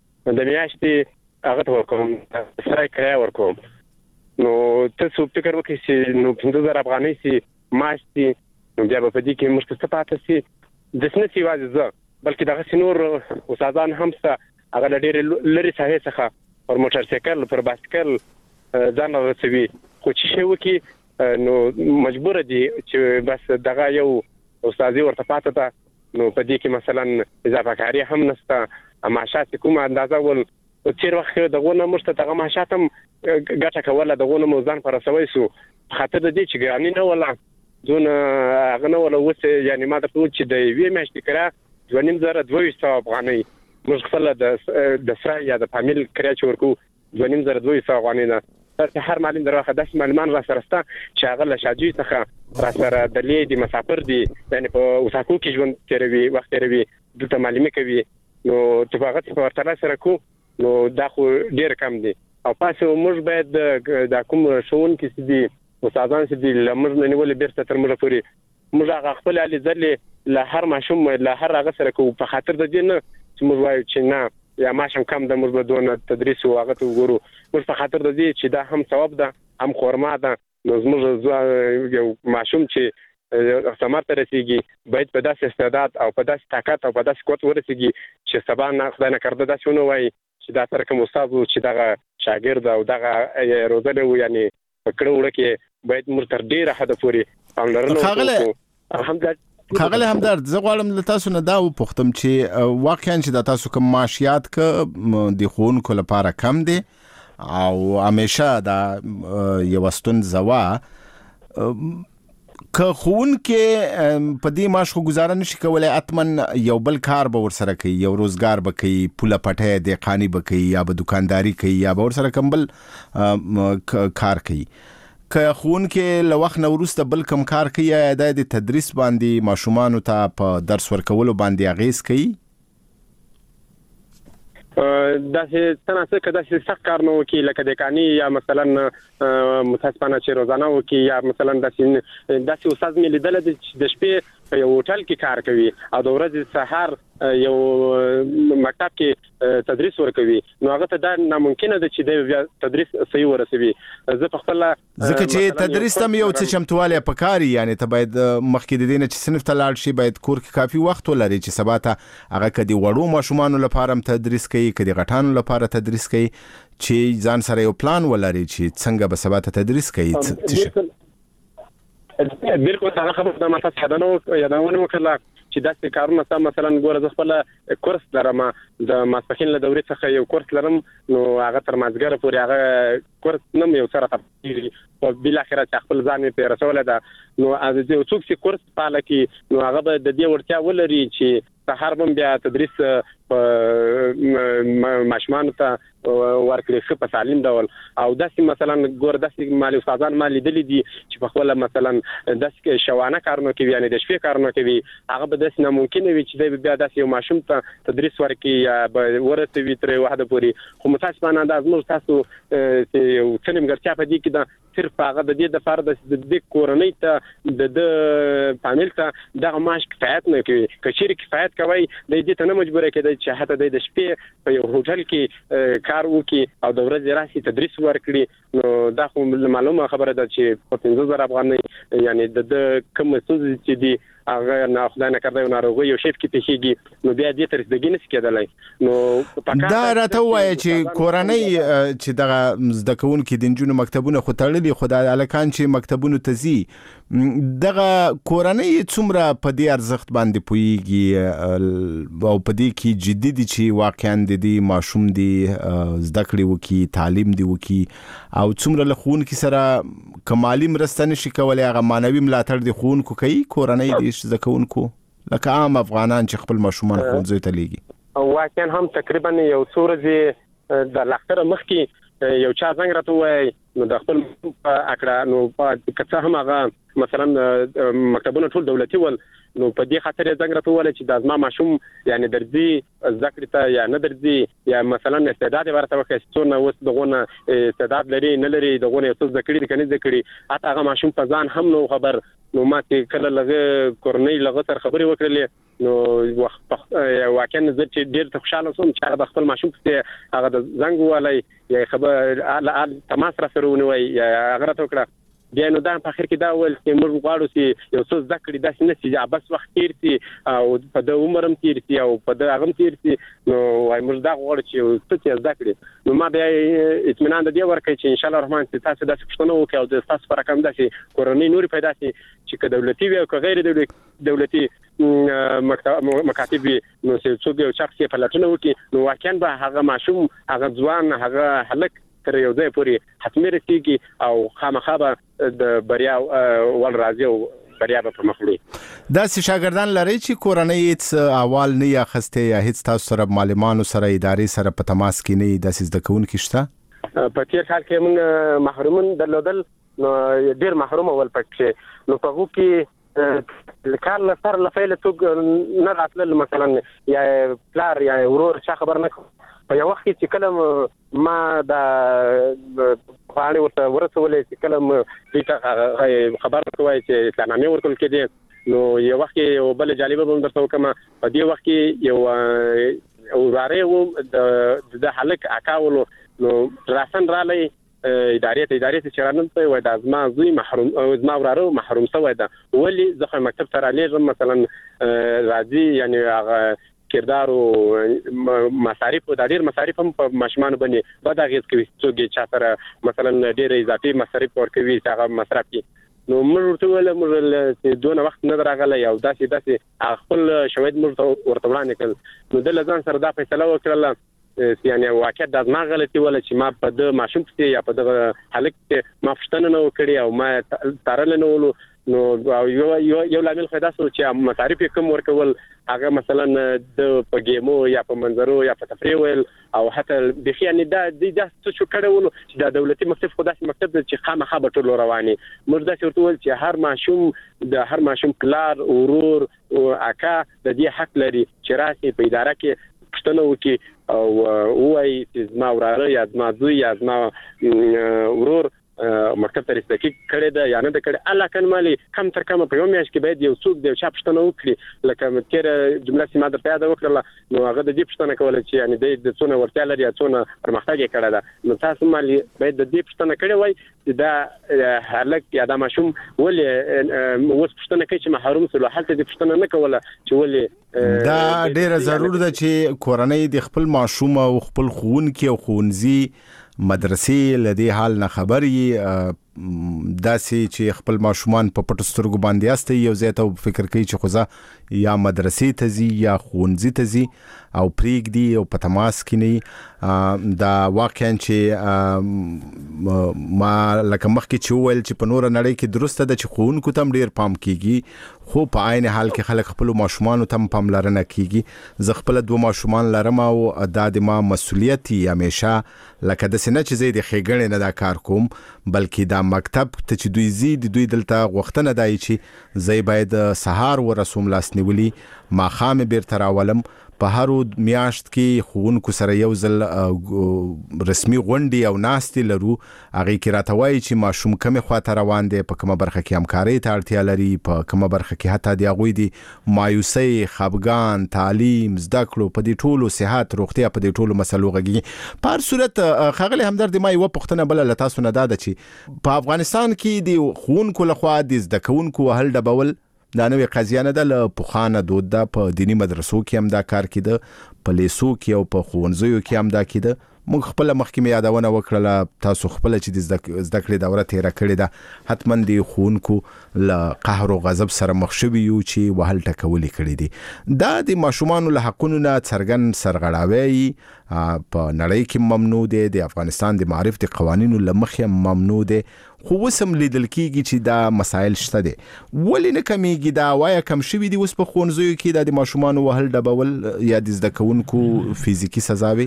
میاشتې هغه ته ورکوم سره کرایه ورکوم نو تاسو فکر وکړئ چې نو 15000 افغانۍ سي معاش سي نو بیا په دې کې مرسته پاتې سي د سنتي واځي زه بلکې دغه سينور استادان هم څه هغه ډېر لري ساحه څخه پر موټر سایکل پر بایسکل ځان رسوي خو چې شی وکي نو مجبور دي چې بس دغه یو استادي ورته پاتې ده نو په دې کې مثلا اضافه کاری هم نشته معاشات کومه اندازه ول تیر وخت دغه نه مرسته دغه معاشات هم ګټه کوله دغه نه موزان پر رسوي سو خاطر د دې چې ګرانی نه ولا دون هغه نه ولا وڅ یعنی ما د پوه چې د وی میاشتې کرا 2200 افغانۍ موږ خپل د سره یا د فامیل کرا چې ورکو 2200 افغانۍ نه تر هر معلم دروخه داس معلمان را سره ستا چې هغه له شاجوی څخه را سره د لیدي مسافر دي یعنی په اوساکو کې ژوند تیروي وخت تیروي دلته معلمي کوي نو تفاقت په ورته سره کو نو دا خو ډیر کم دي او پاسه موږ باید د کوم ښوونکي چې دي استادان چې دي لمر نه نیول بیرته تر موږ پورې موږ هغه خپل علي ځلې له هر ماشوم له هر هغه سره کو په خاطر د دې نه چې موږ وایو چې نه یا ماشم کم د موږ بدون تدریس او هغه ته وګورو موږ په خاطر د دې چې دا هم ثواب ده هم خورما ده نو موږ یو ماشوم چې ثمر ته رسیږي باید په داسې استعداد او په داسې طاقت او په داسې قوت ورسیږي چې سبا نه خدای نه کړده داسې ونه وایي چې دا سره کوم استاد چې دغه شاګرد او دغه روزنه و یعنی پکړه وړه کې باید موږ تر ډیره حد پورې پاملرنه وکړو خاغلی همدرد زه غواړم له تاسو نه دا وپوښتم چې واقعا چې د تاسو کوم معاشیات که د ښوونکو لپاره کم دي او همیشه دا یو ستونزه وه که ښوونکي په دې معاش خو ګزاره نشي کولی اتمن یو بل کار به ورسره کوي یو روزګار به کوي پوله پټی دهقاني به کوي یا به دکانداري کوي یا به ورسره کوم بل کار کوي که ښوونکي له وخت نه وروسته بل کوم کار کوي یا د تدریس باندې ماشومانو ته په درس ورکولو باندې اغیز کوي داسې څنګه که داسې سخت کار نه وکړي لکه دهقاني یا مثلا متاسفانه چې روزانه وکړي یا مثلا داسې استاد مې لیدلی دی چې د شپې په یو هوټل کې کار کوي او د ورځې سهار یو مکتب کې تدریس ورکوي نو هغه ته دا ناممکنه ده چې د تدریس صحیح ورسوي زه په خپل ځکه چې تدریس تم یو څه چمتوالی پکاري یعنی ته باید مخکې د دې نه چې صنف ته لاړ شي باید کور کې کافي وخت ولري چې سبا ته هغه کدي وړو ماشومانو لپاره تدریس کوي کدي غټانو لپاره تدریس کوي چې ځان سره یو پلان ولري چې څنګه به سبا ته تدریس کوي بالکل هغه خبره د متاسفانه یادونه وکړه چې داسې کارونه مثلا ګوره زه خپل کورس لرم د ماسپخین له دورې څخه یو کورس لرم نو هغه تر مازګره پورې هغه کورس نم یو سره تفصیلي او بل اخره چې خپل ځان په رسوله ده نو از دې څوک چې کورس پاله کی نو هغه د دې ورتیا ولري چې سهار بم بیا تدریس ماشومان ته ورکړي په سالم ډول او داسې مثلا ګور داسې مالي استادان مالي دي چې په خپل مثلا داسې شوانه کارونه کوي یعنی د شپې کارونه کوي هغه به داسې ناممکن وي چې د بیا داسې یو ماشوم ته تدریس ورکړي یا به ورسوي تر وحده پورې. خو متاسفانه دا زموږ تاسو یو څه نیمګړتیا په دې کې ده، صرف هغه د دې لپاره د دې کورنۍ ته د فامیل ته دغه معاش کفایت نه کوي. که چیرې کفایت کوي د دې ته نه مجبور کېدای چې حتی د شپې په یو هوټل کې کار وکړي او د ورځې راسي تدریس ورکړي، نو دا خو معلومه خبره ده چې په 15,000 افغانۍ یعنی د کوم څه چې دی هغه نه خدای نه کړی ناروغي یو شی کې پیښیږي، نو بیا دې تر دې نس کېدلای. نو دا راته وایي چې کورنۍ چې دغه زده کوونکي د نجونو مکتبونه خو تړلي، خو د الکان چې مکتبونو ته ځي دغه کورنۍ څومره په دې ارزښت باندې پوهیږي او په دې کې جدي دي چې واقعا د دې ماشوم دی زده کړې وکړي، تعلیم دی وکړي، او څومره له ښوونکي سره کمالي مرسته نشي کولی، هغه معنوي ملاتړ د ښوونکو کوي کورنۍ د زده کوونکو لکه عام افغانان چې خپل ماشومان ښوونځیو ته لیږي؟ واقعا هم تقریبا یو څو ورځې د لختره مخکې یو چا زنګ راته ووایي، نو د خپل په اکړه نو په کڅه هم هغه مثلا مکتبونه ټول دولتي ول، نو په دې خاطر زنګ راته وویل چې د زما ماشوم یعنی درځي زده کړې ته یا نه درځي، یا مثلا استعداد ورته وکړي څونه اوس دغونه استعداد لري نه لري، دغونه یو څه زده کړي دي که نه زده کړي، حتی هغه ماشوم په ځان هم نو خبر. نو ما چې کله لږه کورنۍ لږه سره خبرې وکړلې، نو واقعا زه چې ډېر خوشاله شوم چې هغه خپل ماشوم پسې هغه د زنګ ووالی یا خبر تماس را سره ونیوی یا هغه راته وکړه. بیا نو دا په اخر کې دا ویل چې موږ غواړو چې یو څه زده کړي، داسې نه چې بس وخت تیر شي او په د عمر هم تیر شي او په د هغه هم تیر شي، نو وایي موږ دا غواړو چې یو څه زده کړي. نو ما بیا اطمینان د دې ورکړی چې انشاءالله رحمان چې تاسو داسې پوښتنه وکړئ او د تاسو په رقم داسې کورنۍ نورې پیدا شي چې که دولتي وي او که غیر دولتي مکاتب وي، نو چې څوک یو شخص یې پلټنه وکړي، نو واقعا به هغه ماشوم، هغه ځوان، هغه هلک تر یو ځای پورې حتمي رسیږي او خامخا به د بریا ول راځي او بریا به پر مخ وړي. داسې شاګردان لري چې کورنۍ هیڅ احوال نه یې اخیستی یا هیڅ تاسو سره معلمانو سره ادارې سره په تماس کې نه یې داسې زده کوونکي شته؟ په تېر کال کې موږ محرومون درلودل، نو ډېر محروم ول پکې، نو په هغو کې کار له سر له فعله څوک نه راتلل، مثلا یا پلار یا ورور چا خبر نه. په یو وخت کې چې کله ما د پاڼې ورته ورسولې چې کله دې ته خبر کوي چې اطلاعنامې ورکول کېدې، نو یو وخت کې یو بل جالبه به درته وکړم. په دې وخت کې یو وراره و د هلک اکا ولو، نو راسن رالی ادارې ته چرانم ته وای د زما زوی محروم او زما وراره محروم شوی ده، ولی زه مکتب سره لېږم مثلا راځي، یعنی هغه کردار او مصارف او د ډېر مصارف هم په ماشومان باندې بد اغېز کوي، څوک چا سره مثلا ډېر اضافي مصارف ورکوي هغه مصرف کوي. نو موږ ورته ویل موږ دونه وخت نه راغلی او داسې خپل شواهد موږ ورته وړاندې کړل، نو د ځان سره دا فیصله وکړله یعنی واقع د ما غلطي ولا چې ما په د ماشوم پسې یا په دغه هلک پسې ما پوښتنه نه وکړې او ما تارل نه ولو، نو یو لامل خو دا سو چې مصارف کم ورکول، هغه مثلا د په ګیمو یا په منظرو یا په تفریح ویل، او حتی بخي یعنی دا څه شو کړه ولو چې د دولتي مکتب خو داسې مکتب دی چې خامخا به ټول رواني. موږ داسې ورته ویل چې هر ماشوم پلار، ورور او اکا د دې حق لري چې راسي په اداره کې پوښتنه وکړي او وایي چې زما وراره یا زما زوی یا زما ورور مکتب ته رسیدګي کړې ده یا نه ده کړې، الله کن مالي کم تر کمه په یو میاشت کې باید یو څوک د یو چا پوښتنه وکړي. لکه تېره جمله چې ما درته یاده وکړله، نو هغه د دې پوښتنه کوله چې یعنی د څونه ورتیا لري یا څونه پرمختګ یې کړی ده، نو تاسو مالي باید د دې پوښتنه کړې وای چې دا هلک یا دا ماشوم ولې اوس پوښتنه کوي چې محروم سلو، هلته دې پوښتنه نه کوله چې ولې. دا ډېره ضرور ده چې کورنۍ د خپل ماشوم او خپل ښوونکي او ښوونځي مدرسې لدی حال نه خبري، داسې چې خپل ماشومان په پټو سترګو باندې استه یو ځای ته فکر کوي چې خو یا مدرسې ته ځي یا ښوونځي ته ځي او پریږدي او په تماس کې نه. دا واقعا چې ما لکه مخکې چې وویل چې په نوره نړۍ کې درسته ده چې ښوونکو ته هم ډېر پام کیږي، خو په عین حال کې خلک خپلو ماشومانو ته هم پاملرنه کیږي. زه خپله 2 ماشومان لرم او دا د ما مسؤلیت همیشه، لکه داسې نه چې زه د ښېګڼې نه دا کار کوم، بلکې دا مکتب ته چې دوی زی دوی دلته غوښتنه دای چې زی باید سهار ورسوم لاس نیولي ماخام بیرته راولم په هر میاشت کې خوونکو سره یو ځل رسمي غونډې او ناستې لرو هغه کې راته وایي چې ماشوم کومه خواته روان دی په کومه برخه کې همکاري ته اړتیا لري په کومه برخه کې حتی دی غوي دي مایوسي خفګان تعلیم زده کړو په دې ټولو صحت روغتیا په دې ټولو مسلو غږی په هر صورت خغلی همدرد ما یو پښتنه بل له تاسو نه داده چې په افغانستان کې دی خوونکو لخوا د زده کوونکو هل ډبول دا نوې قضیه نه ده له پخوانه دود ده په دینی مدرسو کې هم دا کار کیده په لیسو کې او په ښوونځیو کې هم دا کیده موږ خپل مخکې یادونه وکړه تاسو خپل چې د زده کړې دوره تیر کړې ده حتما د خوونکو له قهر او غضب سره مخ شوي یو چې وهل ټکولې کړې دي دا د ماشومان له حقونو نه څرګند سرغړاوی په نړۍ کې ممنوع دي د افغانستان د معرف د قوانینو لمخې ممنوع دي خو وسم لیدل کیږي چې دا مسائل شته دي ولې نه کمیږي دا وایي کم شوي دي اوس په ښوونځیو کې د ماشومان وهل ډبول یا د زده کوونکو فزیکی سزاوي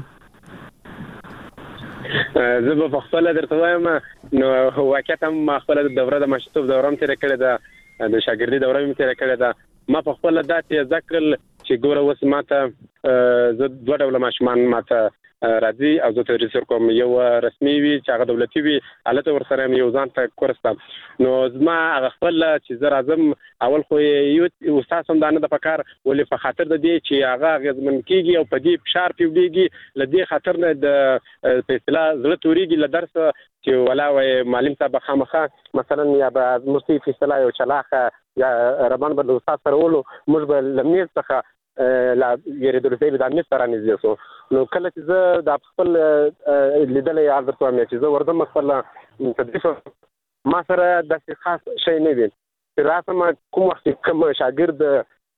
زه په خپل درته وایم نو واقعیت هم خپل دوره د مشرتوب دوره هم تیر کړې ده د شاګردي دوره هم تیر کړې ده ما په خپل داتې ذکر چې ګوره اوس ماته زه دوه ډول ماشومان ماته راځي او زه ته ریسر کوم یو رسمي وي چې هغه دولتي وي البته ورسره یو ځان ته کورستم نو زما هغه خپل چې زه راځم اول خو یو استاد هم دا نه د پکار ولې په خاطر د دې چې هغه غزمن کیږي او په دې فشار پیوږي لدې خاطر نه د په اصطلاح زړه توريږي ل درس چې ولا وای معلم صاحب خامخه مثلا یا به مصطفی په اصطلاح یو چلاخه یا ربان بل استاد سره ولو موږ به لمنیز څخه لا غیر درسي د امنیت سره نږدې سو نو کله چې زه د خپل لیدلې عادت کوم چې زه وردم خپل تدریس ما سره د خاص شي نه وي راسم کوم وخت کوم شاګرد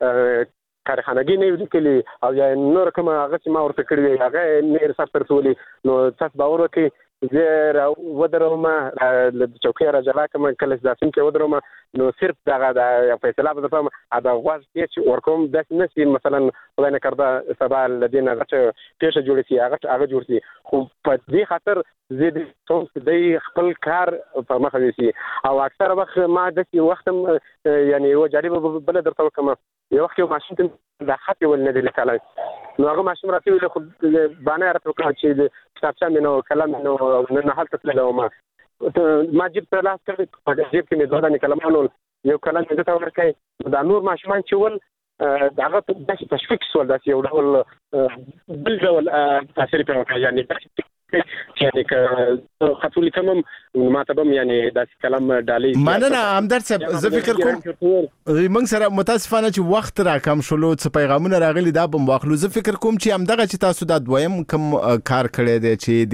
کارخانګي نه ولیکلي او یا نور کوم هغه چې ما ورته کړی هغه نه رسټ ترولي نو تاسو باور وکړئ زه ودروم د چوکۍ راځلا کوم کله چې داسم کې ودروم نو صرف دغه د فیصله به تم دا غواړ چې ورکوم د نشي مثلا خدای نه کړدا سبا لدينا چې پیښه جوړ شي هغه جوړ شي خو په دې خاطر زه د خپل کار په مخه وسی او اکثر وخت ما د وخت یعنی و جالب بل درته کوم یو وخت یو ماشين د خط ول نه دی لکاله نو هغه ماشين راځي له خو باندې راته کوم چې کتابچه مې نو کلام نو نه حالت تلله ما جيب ته لاس کړی په دې کې مې دوه کلمانو یو کلام دې ته ورکړی دا نور ماشومان چې ول داغه د تشویق سول داسې یو ډول بل ډول تاثیر په وکړي یعنی يعني خطولي تمام ما تبم يعني داس کلام ډالي مننه همدرد صاحب زه فکر کوم موږ سره متاسفانه چې وخت را کم شلو څه پیغامونه راغلي دا بم واخلو زه فکر کوم چې همدغه چې تاسو د دویم کم کار کړی دی چې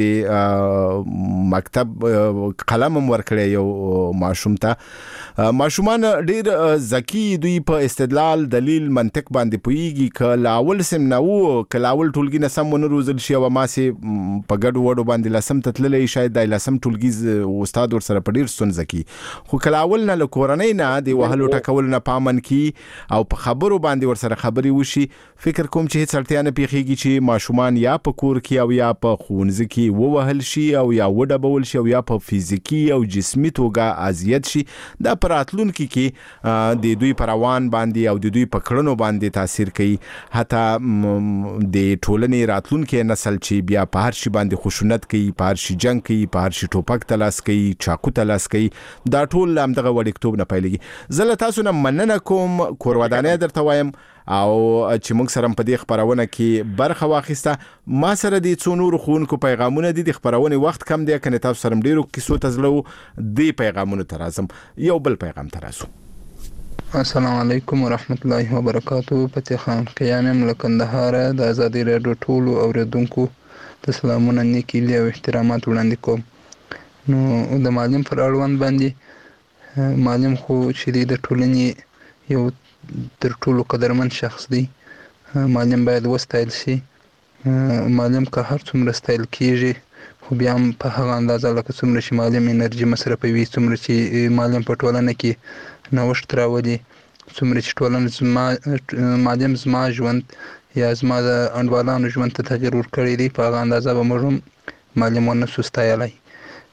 د مکتب قلم ورکړی یو ماشوم ته ماشومان ډیر ذکی دوی په استدلال دلیل منطق باندې پويږي ک لاول سم نو ک لاول ټولګي نه سم ونه روزل شي او ما سي په ګډ وډو باندې لاسم تتللې شاید د لاسم ټولګي استاد ور سره پډیر ستونزه کی خو کلاول نه لکورنۍ نه دی وهلو ټکول نه پامن کی او په خبرو باندې ور سره خبري وشي فکر کوم چې هیڅ اړتیا نه پیخيږي چې ماشومان یا په کور کې او یا په ښوونځي کې ووهل شي او یا وډبول شي او یا په فزیکی او جسمي توګه اذیت شي دا پراتلونکو کې د دوی پروان باندې او د دوی پکړنو باندې تاثیر کوي حتی د ټولنې راتلونکو نسل چې بیا په هر شي باندې خشونت کوي په هر شي جنگ کوي په هر شي ټوپک تلاس کوي چاقو تلاس کوي دا ټول همدغه وړکتوب نه پیلېږي زه له تاسو نه مننه کوم کورودانه درته وایم او چې موږ سره په دې خبرونه کې برخه واخیسته ما سره د څو نور خونکو پیغامونه دي د خبرونه وخت کم دی کنه تاسو سره ډیرو کیسو تزلو دی پیغامونه ترازم یو بل پیغام ترازو السلام علیکم ورحمت الله وبرکاتہ فتح خان قیام لکندهار د ازادي رادیو ټولو اوریدونکو د سلامونه نیکی او احترامات وړاندې کوم نو د معلم پر اړوند باندې معلم خو چې د ټولنې یو تر ټولو قدرمن شخص دی معلم باید وستایل شي معلم که هر څومره ستایل کیږي خو بیا هم په هغه اندازه لکه څومره چې معلم انرژي مصرفوي څومره چې معلم په ټولنه کې نوښت راولي څومره چې ټولنه معلم زما ژوند یا زما د انډوالانو ژوند ته تغیر ورکړی دی په هغه اندازه به موږ هم معلم ونه سو ستایلی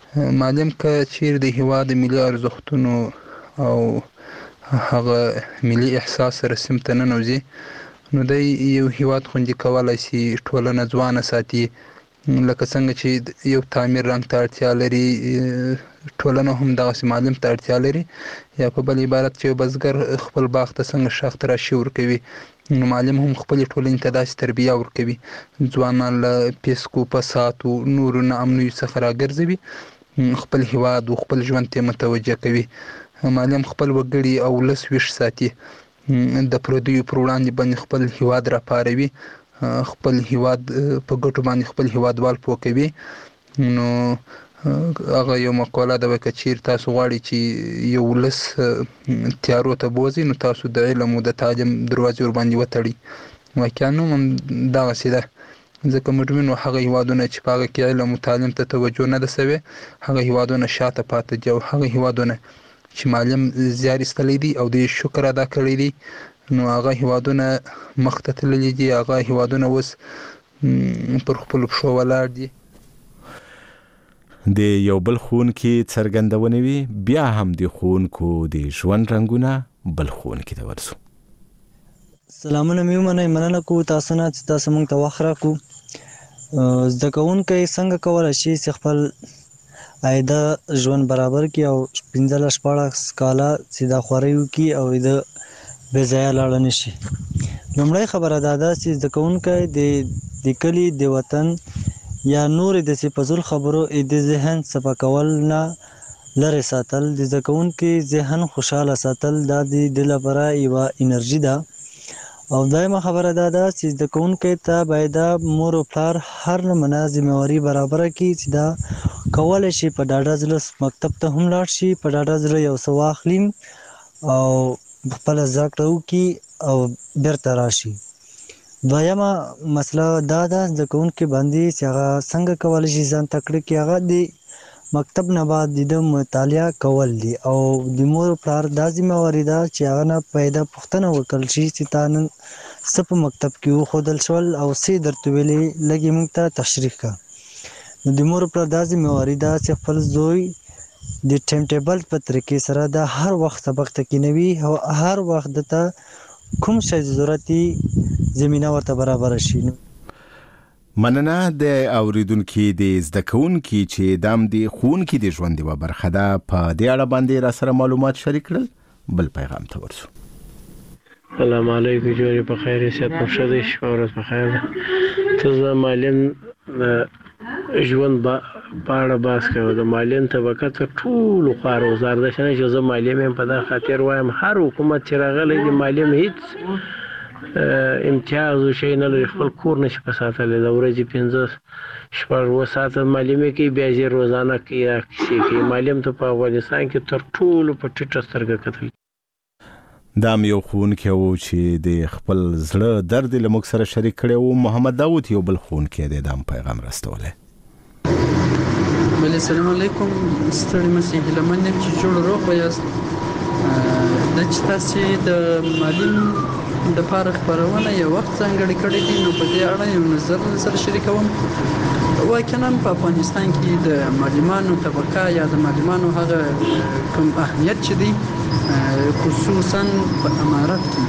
معلم که چیرې د هیواد ملي ارزښتونو او هغه ملي احساس سره سیم ته ننوځي نو دی یو هیواد خوندي کولی شي ټولنه ځوانه ساتي لکه څنګه چې یو تعمیر رنګ ته اړتیا لري ټولنه هم دغسې معلم ته اړتیا لري یا په بل عبارت چې یو بزګر خپل باغ ته څنګه شاخ ته راشي ورکوي نو معلم هم خپلې ټولنې ته داسې تربیه ورکوي ځوانان له پیسکو فسادو نورو ناامنیو څخه راګرځوي خپل هیواد او خپل ژوند ته متوجه کوي معلم خپل وګړي او ولس ویښ ساتي د پردیو پر وړاندې باندې خپل هیواد راپاروي خپل هیواد په ګټو باندې خپل هیوادوال پوه کوي نو هغه یو مقوله ده که چیرې تاسو غواړئ چې یو ولس تیارو ته بوځي نو تاسو د علم او د تعلیم دروازې ورباندې وتړئ واقعا هم دغسې ده ځکه موږ وینو هغه هیوادونه چې په هغه کې علم او تعلیم ته توجه نه ده سوې هغه هیوادونه شاته پاتې دي او هغه هیوادونه چې معلم زیار ایستلی دی او د شکر ادا کړی دی نو هغه هیوادونه مخته تللي دي هغه هیوادونه اوس پر خپلو پښو ولاړ دي د یو بل ښوونکي څرګندونې وي بیا هم د ښوونکو د ژوند رنګونه بل ښوونکي ته ورسو سلامونه مې ومنئ مننه کوو تاسو نه چې تاسو موږ ته وخت راکړو زده کوونکی څنګه کولی شي چې خپل عایده ژوند برابر کړي او 15-16 کاله چې دا خوارۍ وکړي او د بې ځایه لاړه نه شي لومړی خبره دا ده چې زده کوونکی د کلي د وطن یا نورې داسې فضول خبرو د ذهن صفا کول نه لرې ساتل د زده کوونکي ذهن خوشحاله ساتل دا د دې لپاره یوه انرژي ده او دایمه خبره دا ده چې زده کوونکی ته باید مور او پلار هر نمونه ذمهواري برابره کړي چې دا کولی شي په ډاډه زړه مکتب ته هم لاړ شي په ډاډه زړه یو څه واخلي او خپله زده کړه وکړي او بیرته راشي دویمه مسله دا ده زده کوونکي باندې چې هغه څنګه کولی شي ځان تکړه کړي هغه د مکتب نه بعد د مطالعه کول دي او د مور پلار دا ذمهواري ده چې هغه نه پیدا پوښتنه وکړل شي چې تا نن څه په مکتب کې وښودل شول او څه درته ویلې لږې موږ ته تشریح کړه نو د مور پلار دا ذمهواري ده چې خپل زوی د ټایم ټیبل په طریقې سره د هر وخت سبق ته کینوي او هر وخت دته کوم شی ضرورتي زمینه ورته برابر شي مننه د اوریدونکو د زده کوونکو چې دام د ښوونکي د ژوند یوه برخه ده په دې اړه باندې را سره معلومات شریک کړل بل پیغام ته ورسو السلام علیکم جوړې په خیر صحت مو ښه دی شپه ورځ په خیر ده ته زه معلم ژوند په اړه بحث کوو د معلم طبقه ته ټولو خوار وزار ده چې نه چې زه معلم یم په دا خاطر وایم هر حکومت چې راغلی د معلم هیڅ امتیاز او شی نه لري خپل کور نشي په ساتلی د ورځې 15-16 ساعته معلمي کوي بیا یې روزانه کوي چې معلم ته په افغانستان کې تر ټولو په ټیټه سترګه کتل دام یو ښوونکی و چې د خپل زړه درد له موږ سره شریک کړی و محمد داود یو بل ښوونکی دی دام پیغام رسولی بله السلام علیکم ستړي مشئ هیله مند یم چې جوړ روغ به یاست دا چې تاسې د معلم دپاره خپرونه یو وخت ځانګړی کړی دی نو په دې اړه یو نظر سره شریکوم واقعا په افغانستان کې د معلمانو طبقه یا د معلمانو هغه کوم اهمیت چې دی خصوصا په امارت کې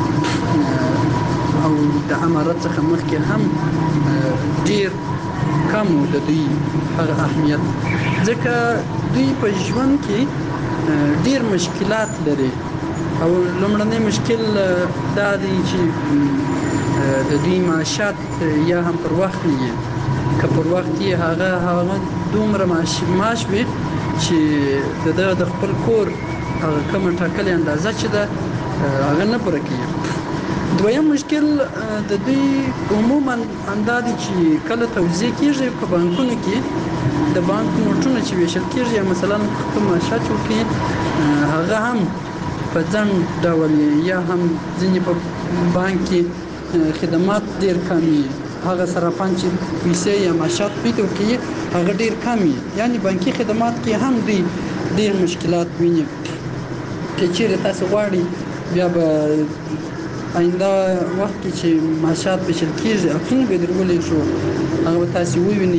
او د امارت څخه مخکې هم ډیر کم د دوی هغه اهمیت ځکه دوی په ژوند کې ډیر مشکلات لري او لومړنی مشکل دا دی چې د دوی معاشات یا هم پر وخت نه که پر وخت یې هغه دومره معاش وي چې د خپل کور هغه کومه ټاکلې اندازه چې ده هغه نه پوره کوي دویم مشکل د دوی عموما همدا دی چې کله توزیع کېږي په بانکونو کې د بانک نوټونه چې ویشل کېږي یا مثلا کوم معاشات ورکوي هغه هم په ځان ډول یا هم ځینې په بانک کې خدمات ډېر کم وي هغه صرافان چې پیسې یا معاشات دوی ته ورکوي هغه ډېر کم وي یعنې بانکي خدمات کې هم دوی ډېر مشکلات ویني که چیرې تاسو غواړئ بیا به آینده وخت کې چې معاشات ویشل کېږي عکسونه به یې درولې شو هغه به تاسې ووینئ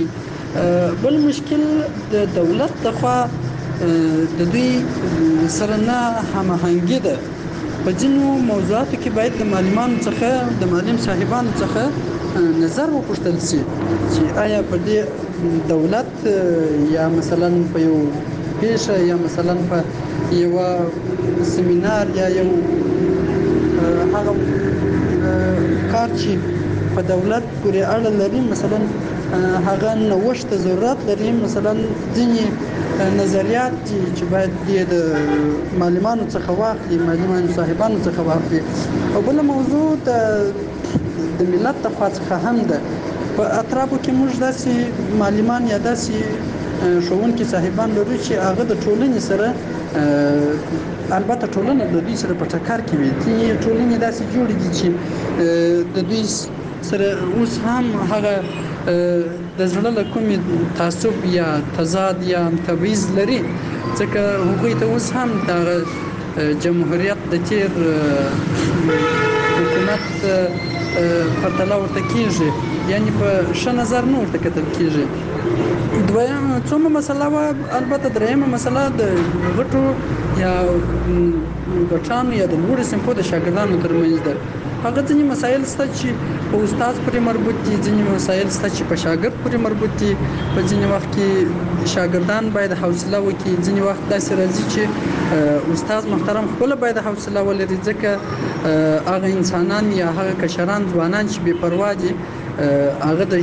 بل مشکل د دولت لخوا د دوی سره نه هماهنګي ده. په ځینو موضوعاتو کې باید د معلمانو څخه د معلم صاحبانو څخه نظر وپوښتل شي چې آیا په دې دولت یا مثلا په یو پیښه یا مثلا په یو سیمینار یا یو هغه کار چې په دولت پورې اړه لري مثلا هغه نوښت ضرورت لري، مثلا ځینې نظریات چې باید د معلمانو څخه واخلي، معلمانو صاحبانو څخه واخلي. او بل موضوع د ملت د خوا څخه هم ده. په اطرافو کې موږ داسې معلمان یا داسې ښوونکي صاحبان لرو چې هغه د ټولنې سره البته ټولنه د دوی سره په ټکر کې وي. ټولنې داسې جوړې دي چې د دوی سره اوس هم هغه د زړه له کومې تعصب یا تضاد یا تبعیض لري، ځکه هغوی ته اوس هم د جمهوریت د تیر حکومت پرتله ورته کېږي، یعنی په ښه نظر نه ورته کتل کېږي. څومره مسله وه. البته درېیمه مسله د غټو یا غټانو یا د لوړو صنفو د شاګردانو ترمنځ ده. هغه ځینې مسایل شته چې په استاد پورې مربوط دي، ځینې مسایل شته چې په شاګرد پورې مربوط دي. په ځینې وخت کې شاګردان باید حوصله وکړي، ځینې وخت داسې راځي چې استاد محترم خپله باید حوصله ولري، ځکه هغه انسانان یا هغه کشران ځوانان چې بې پروا دي هغه د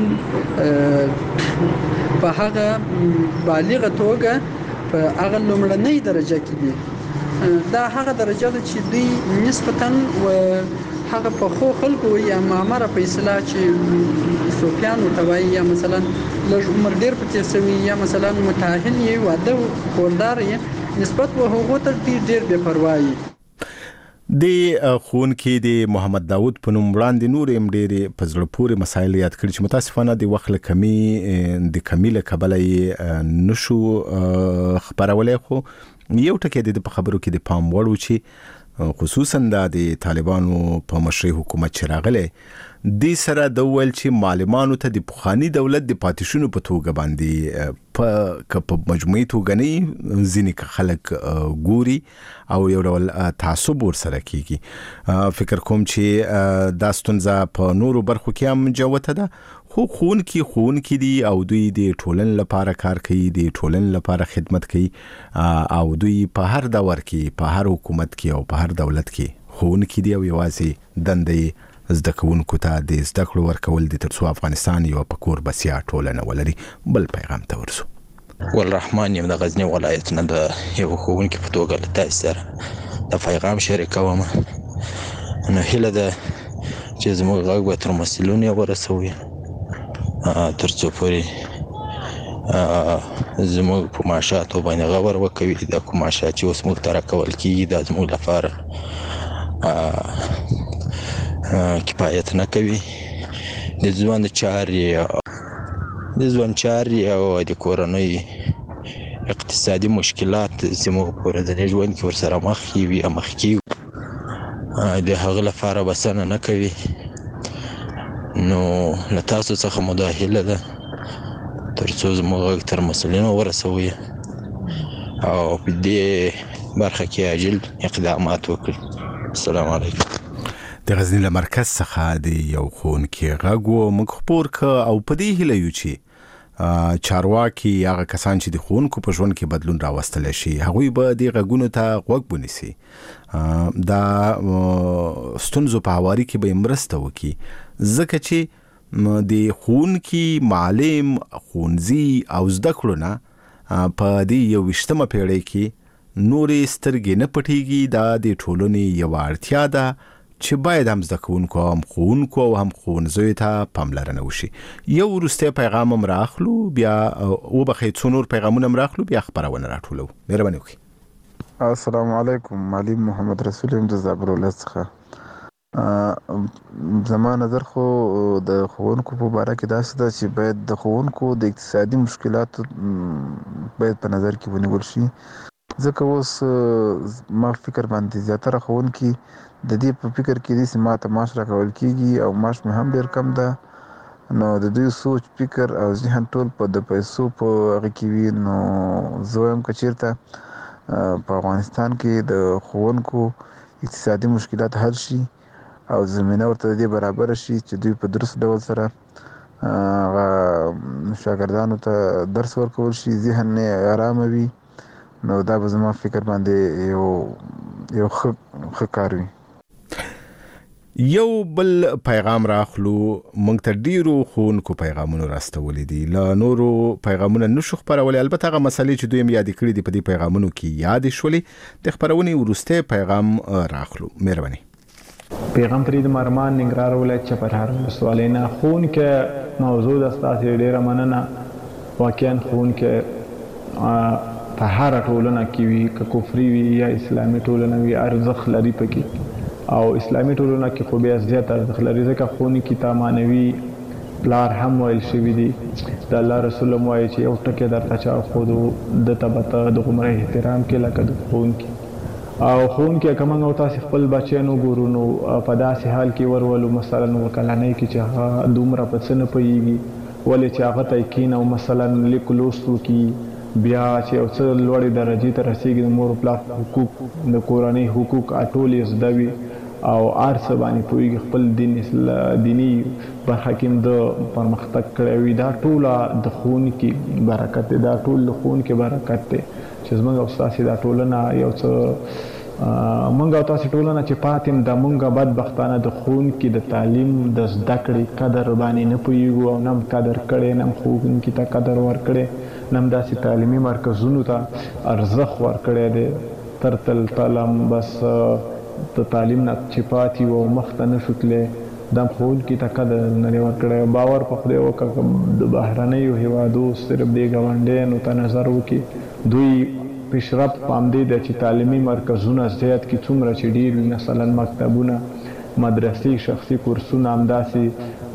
ژوند په هغه بالغه توګه په هغه لومړنۍ درجه کې دي. دا هغه درجه ده چې دوی نسبتاً و هغه په خو خلکو یا معمره په اصطلاح چې صوفیان ورته وایي، یا مثلا لږ عمر ډېر په تېر شوي یا مثلا متأهل یې واده خوردار یې نسبت و هغو ته ډېر بې پروا یي. د ښوونکي د محمد داود په نوم وړاندې نور هم ډېرې په زړه پورې مسایل یاد کړي چې متاسفانه د وخت له کمي له کبله یې نشو خپرولی. خو یو ټکی د په خبرو کې د پام وړ و چې خصوصا د طالبانو په مشرۍ حکومت چې راغلی دې سره د ویل چې معلمانو ته د پخواني دولت د پاتې شونو په توګه باندې په مجموعي توګه نه ځینې خلک ګوري او یو ډول تعصب ورسره کیږي. فکر کوم چې دا ستونزه په نورو برخو کې هم جوته ده، خو ښوونکي دي او دوی د ټولنې لپاره کار کوي، د ټولنې لپاره خدمت کوي او دوی په هر دور کې په هر حکومت کې او په هر دولت کې ښوونکي دي او یوازې دنده زده کوونکو ته د زده کړو ورکول دي ترڅو افغانستان یو په کور بسیا ټولنه ولري. بل پیغام ته ورسو. والرحمن یم د غزنی ولایت نه د یو ښوونکي په توګه له تاسو سره د پیغام شریکوم. نو هیله ده چې زموږ غږ به تر مسؤلینو ورسوي ترڅو پورې زموږ په معاشاتو باندې غور وکوي. د کوم معاشات چې اوس موږ ته راکول کېږي دا زموږ لپاره کفایت نه کوي. د ژوند چارې او د کورنۍ اقتصادي مشکلات زموږ په ورځني ژوند کې ورسره مخ کېږي، د هغه لپاره بسنه نه کوي. نو له تاسو څخه مداهله ده ترڅو زموږ غږ تر مسؤلینو ورسوي او په دې برخه کې عاجل اقدامات وکړي. السلام علیکم. د غزنی له مرکز څخه د یو ښوونکي غږ و موږ خپور که او په دې هیله یو چې چارواکي هغه کسان چې د ښوونکو په ژوند کې بدلون راوستلی شي هغوی به دې غږونو ته غوږ ونیسي، دا ستونزو په هواري کې به مرسته وکړي، ځکه چې د ښوونکي معلم ښوونځي او زده کړو نه په دې 21مه پیړۍ کې نورې سترګې نه پټېږي. دا د ټولنې یوه اړتیا ده چې باید هم زده کوونکو هم ښوونکو او هم ښوونځیو ته پاملرنه وشي. یو وروستی پیغام هم راخلو، بیا وبخئ څو نور پیغامونه هم راخلو، بیا خپرونه راټولو. مهرباني وکړئ. السلام علیکم. معلم محمد رسول یم د زابل ولایت څخه. زما نظر خو د ښوونکو په باره کې داسې ده چې باید د ښوونکو د اقتصادي مشکلاتو باید په نظر کې ونیول شي، ځکه اوس ما فکر باندې زیاتره ښوونکي د دې په فکر کې دي چې ما ته معاش راکول کېږي او معاش مې هم ډېر کم ده نو د دوی سوچ فکر او ذهن ټول په د پیسو په هغه کې وي. نو زه وایم که چېرته په افغانستان کې د ښوونکو اقتصادي مشکلات حل شي او زمینه ورته د دې برابره شي چې دوی په درست ډول سره هغه شاګردانو ته درس ورکول شي، ذهن یې ارامه وي، نو دا به زما فکر باندې یو ښه کار وي. یو بل پیغام راخلو، موږ ته ډیرو ښوونکو پیغامونه راستولي دي، له نورو پیغامونه نشو خپرولی. البته هغه مسلې چې دوی هم یادې کړي دي په دې پیغامونو کې یادې شولې. د خپرونې وروستی پیغام راخلو. مهرباني. پیغام فرید مرمان، ننګرهار ولایت، چپرهار ولسوالۍ نه. ښوونکی موضوع د ستاسې ډیره مننه. واقعا ښوونکی په هره ټولنه کې وي، که کفري وي یا اسلامي ټولنه وي، ارزښت لري پکې. او اسلامي ټولنه کې خو بیا زیات ارزښت لري، ځکه ښوونکي ته معنوي پلار هم ویل شوي دي. د الله رسول هم وایي چې یو ټکی درته چا وښودو ده ته به ته د هغومره احترام کې لکه د ښوونکي. او ښوونکي که موږ او تاسې خپل بچیان وګورو نو په داسې حال کې ورولو، مثلا کلنۍ کې چې هغه دومره په څه نه پوهېږي، ولې چې هغه ته یې کښېنو مثلا لیک لوست وکړي، بیا چې یو څه لوړې درجې ته رسېږي، د مور و پلار حقوق، د کورنۍ حقوق ټول یې زده وي او هر څه باندې پوهېږي، خپل دیني برخه کې هم د پرمختګ کړی وي. دا ټوله د ښوونکي برکت دی، دا ټول د ښوونکي برکت دی چې زموږ او ستاسې دا ټولنه یو څه موږ او تاسې ټولنه چې پاتې یم، دا موږ بدبختانه د ښوونکي د تعلیم د زده کړې قدر باندې نه پوهېږو او نه هم قدر کړی، نه هم ښوونکي ته قدر ورکړی، نه هم داسې تعلیمي مرکزونو ته ارزښت ورکړی دی. تر تلم بس د تعلیم نه چې پاتې وو او مخته نه شو تللی، دا ښوونکي ته قدر نه دی ورکړی. باور په خدای وکړه د بهرنیو هېوادو صرف دې ګاونډیانو ته نظر وکړي، دوی پیشرفت په همدې ده چې تعلیمي مرکزونه زیات کړي، څومره چې ډېر وي، مثلا مکتبونه، مدرسې، شخصي کورسونه، همداسې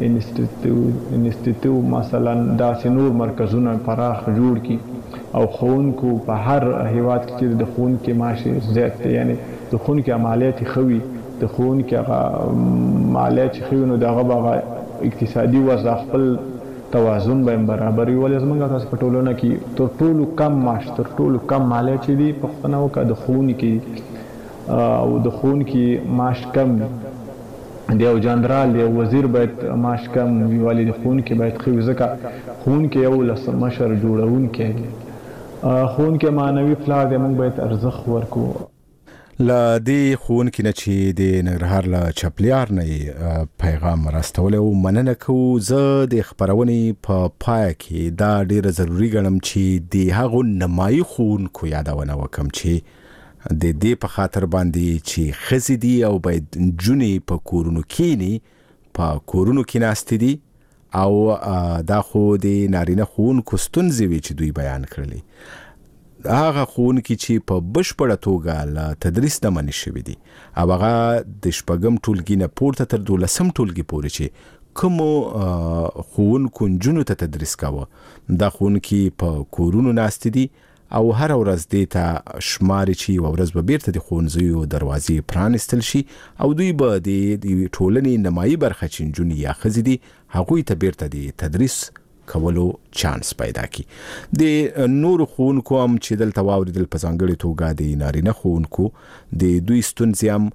انسټیټیوټ مثلا داسې نور مرکزونه پراخ جوړ کړي. او ښوونکو په هر هېواد کې چې د ښوونکي معاش زیات دی، یعنې د ښوونکي عملیات یې ښه وي، د ښوونکي هغه مالیات چې ښه وي، نو د هغه به هغه اقتصادي وضع خپل توازن به هم برابر وي. ولې زموږ تاسو په ټولنه کې تر ټولو کم معاش، تر ټولو کم مالیات چې دي، پوښتنه وکړه د ښوونکي او د ښوونکي معاش کم وي. د یو جنرال، د یو وزیر باید معاش کم وي، ولې د ښوونکي باید ښه وي، ځکه ښوونکي یو ولسمشر جوړونکی دی، ښوونکي معنوي پلار دی، موږ باید ارزښت ورکړو. له دې ښوونکي نه چې د ننګرهار له چپلیار نه پیغام راستولی و مننه کوو. زه د خپرونې په پای کې دا ډیره ضروري ګڼم چې د هغو نمایي ښوونکو یادونه وکړم چې د دې په خاطر باندې چې ښځې دي او باید نجونې په کورونو کښېني، په کورونو کې ناستې دي، او دا خو د نارینه ښوونکو ستونزې وي چې دوی بیان کړلې. هغه ښوونکي چې په بشپړه توګه له تدریس نه منع شوي دي، او هغه د شپږم ټولګي نه پورته تر 12م ټولګي پورې چې کومو ښوونکو نجونو ته تدریس کاوه، دا ښوونکي په کورونو ناستې دي او هر ورځ دې ته شماري چې یوه ورځ به بیرته د ښوونځیو دروازې پرانیستل شي او دوی به د ټولنې نمایي برخه چې نجونې یا ښځې دي هغوی ته بیرته د تدریس کولو چانس پیدا کی. د نور ښوونکو هم چې دلته واوریدل، په ځانګړې توګه د نارینه ښوونکو د دوی ستونزې هم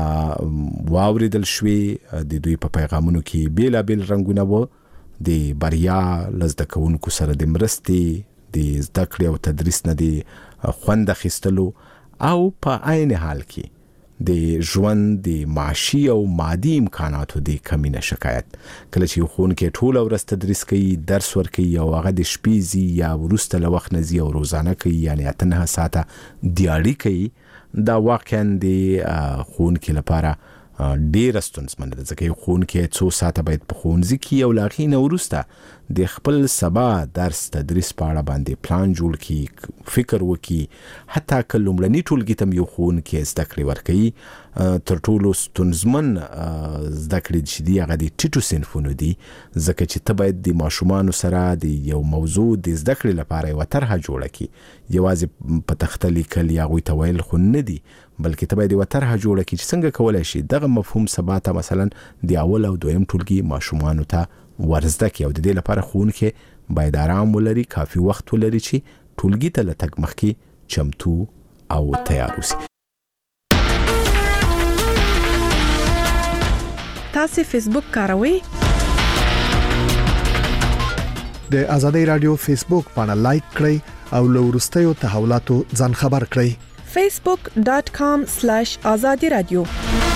واوریدل شوې. د دوی په پیغامونو کې بیلابیل رنګونه و، د بریا له زده کوونکو سره د مرستې، د زده کړې او تدریس نه د خوند اخیستلو، او په عین حال کې د ژوند د معاشي او مادي امکاناتو د کمی نه شکایت. کله چې یو ښوونکی ټوله ورځ تدریس کوي، درس ورکوي، او هغه د شپې ځي یا وروسته له وخت نه ځي او روزانه کوي، یعنې 8-9 ساعته دیاري کوي، دا واقعا د ښوونکي لپاره ډیره ستونزمنه ده، ځکه یو ښوونکی 2 ساعته باید په ښوونځي کې او له هغې نه وروسته د خپل سبا درس تدریس په اړه باندې پلان جوړ کړي، فکر وکړي. حتی که لومړني ټولګي ته یو ښوونکی زده کړې ورکوي، تر ټولو ستونزمن زده کړې چې دي هغه د ټیټو صنفونو دي، ځکه چې ته باید د ماشومانو سره د یو موضوع د زده کړې لپاره یوه طرحه جوړه کړي. یوازې په تخته لیکل یا هغوی ته ویل خو نه دي، بلکې ته باید یوه طرحه جوړه کړي چې څنګه کولی شي دغه مفهوم سبا ته مثلا د اول او دویم ټولګي ماشومانو ته ورزده کې، او د دې لپاره ښوونکي باید آرام ولري، کافي وخت ولري چې ټولګي ته له تګ مخکې چمتو او تیار اوسي. تاسو فیسبوک کاروئ؟ د آزادۍ رادیو فیسبوک باندې لایک کړئ او له وروستیو تحولاتو ځان خبر کړئ. facebook.com/azadi radio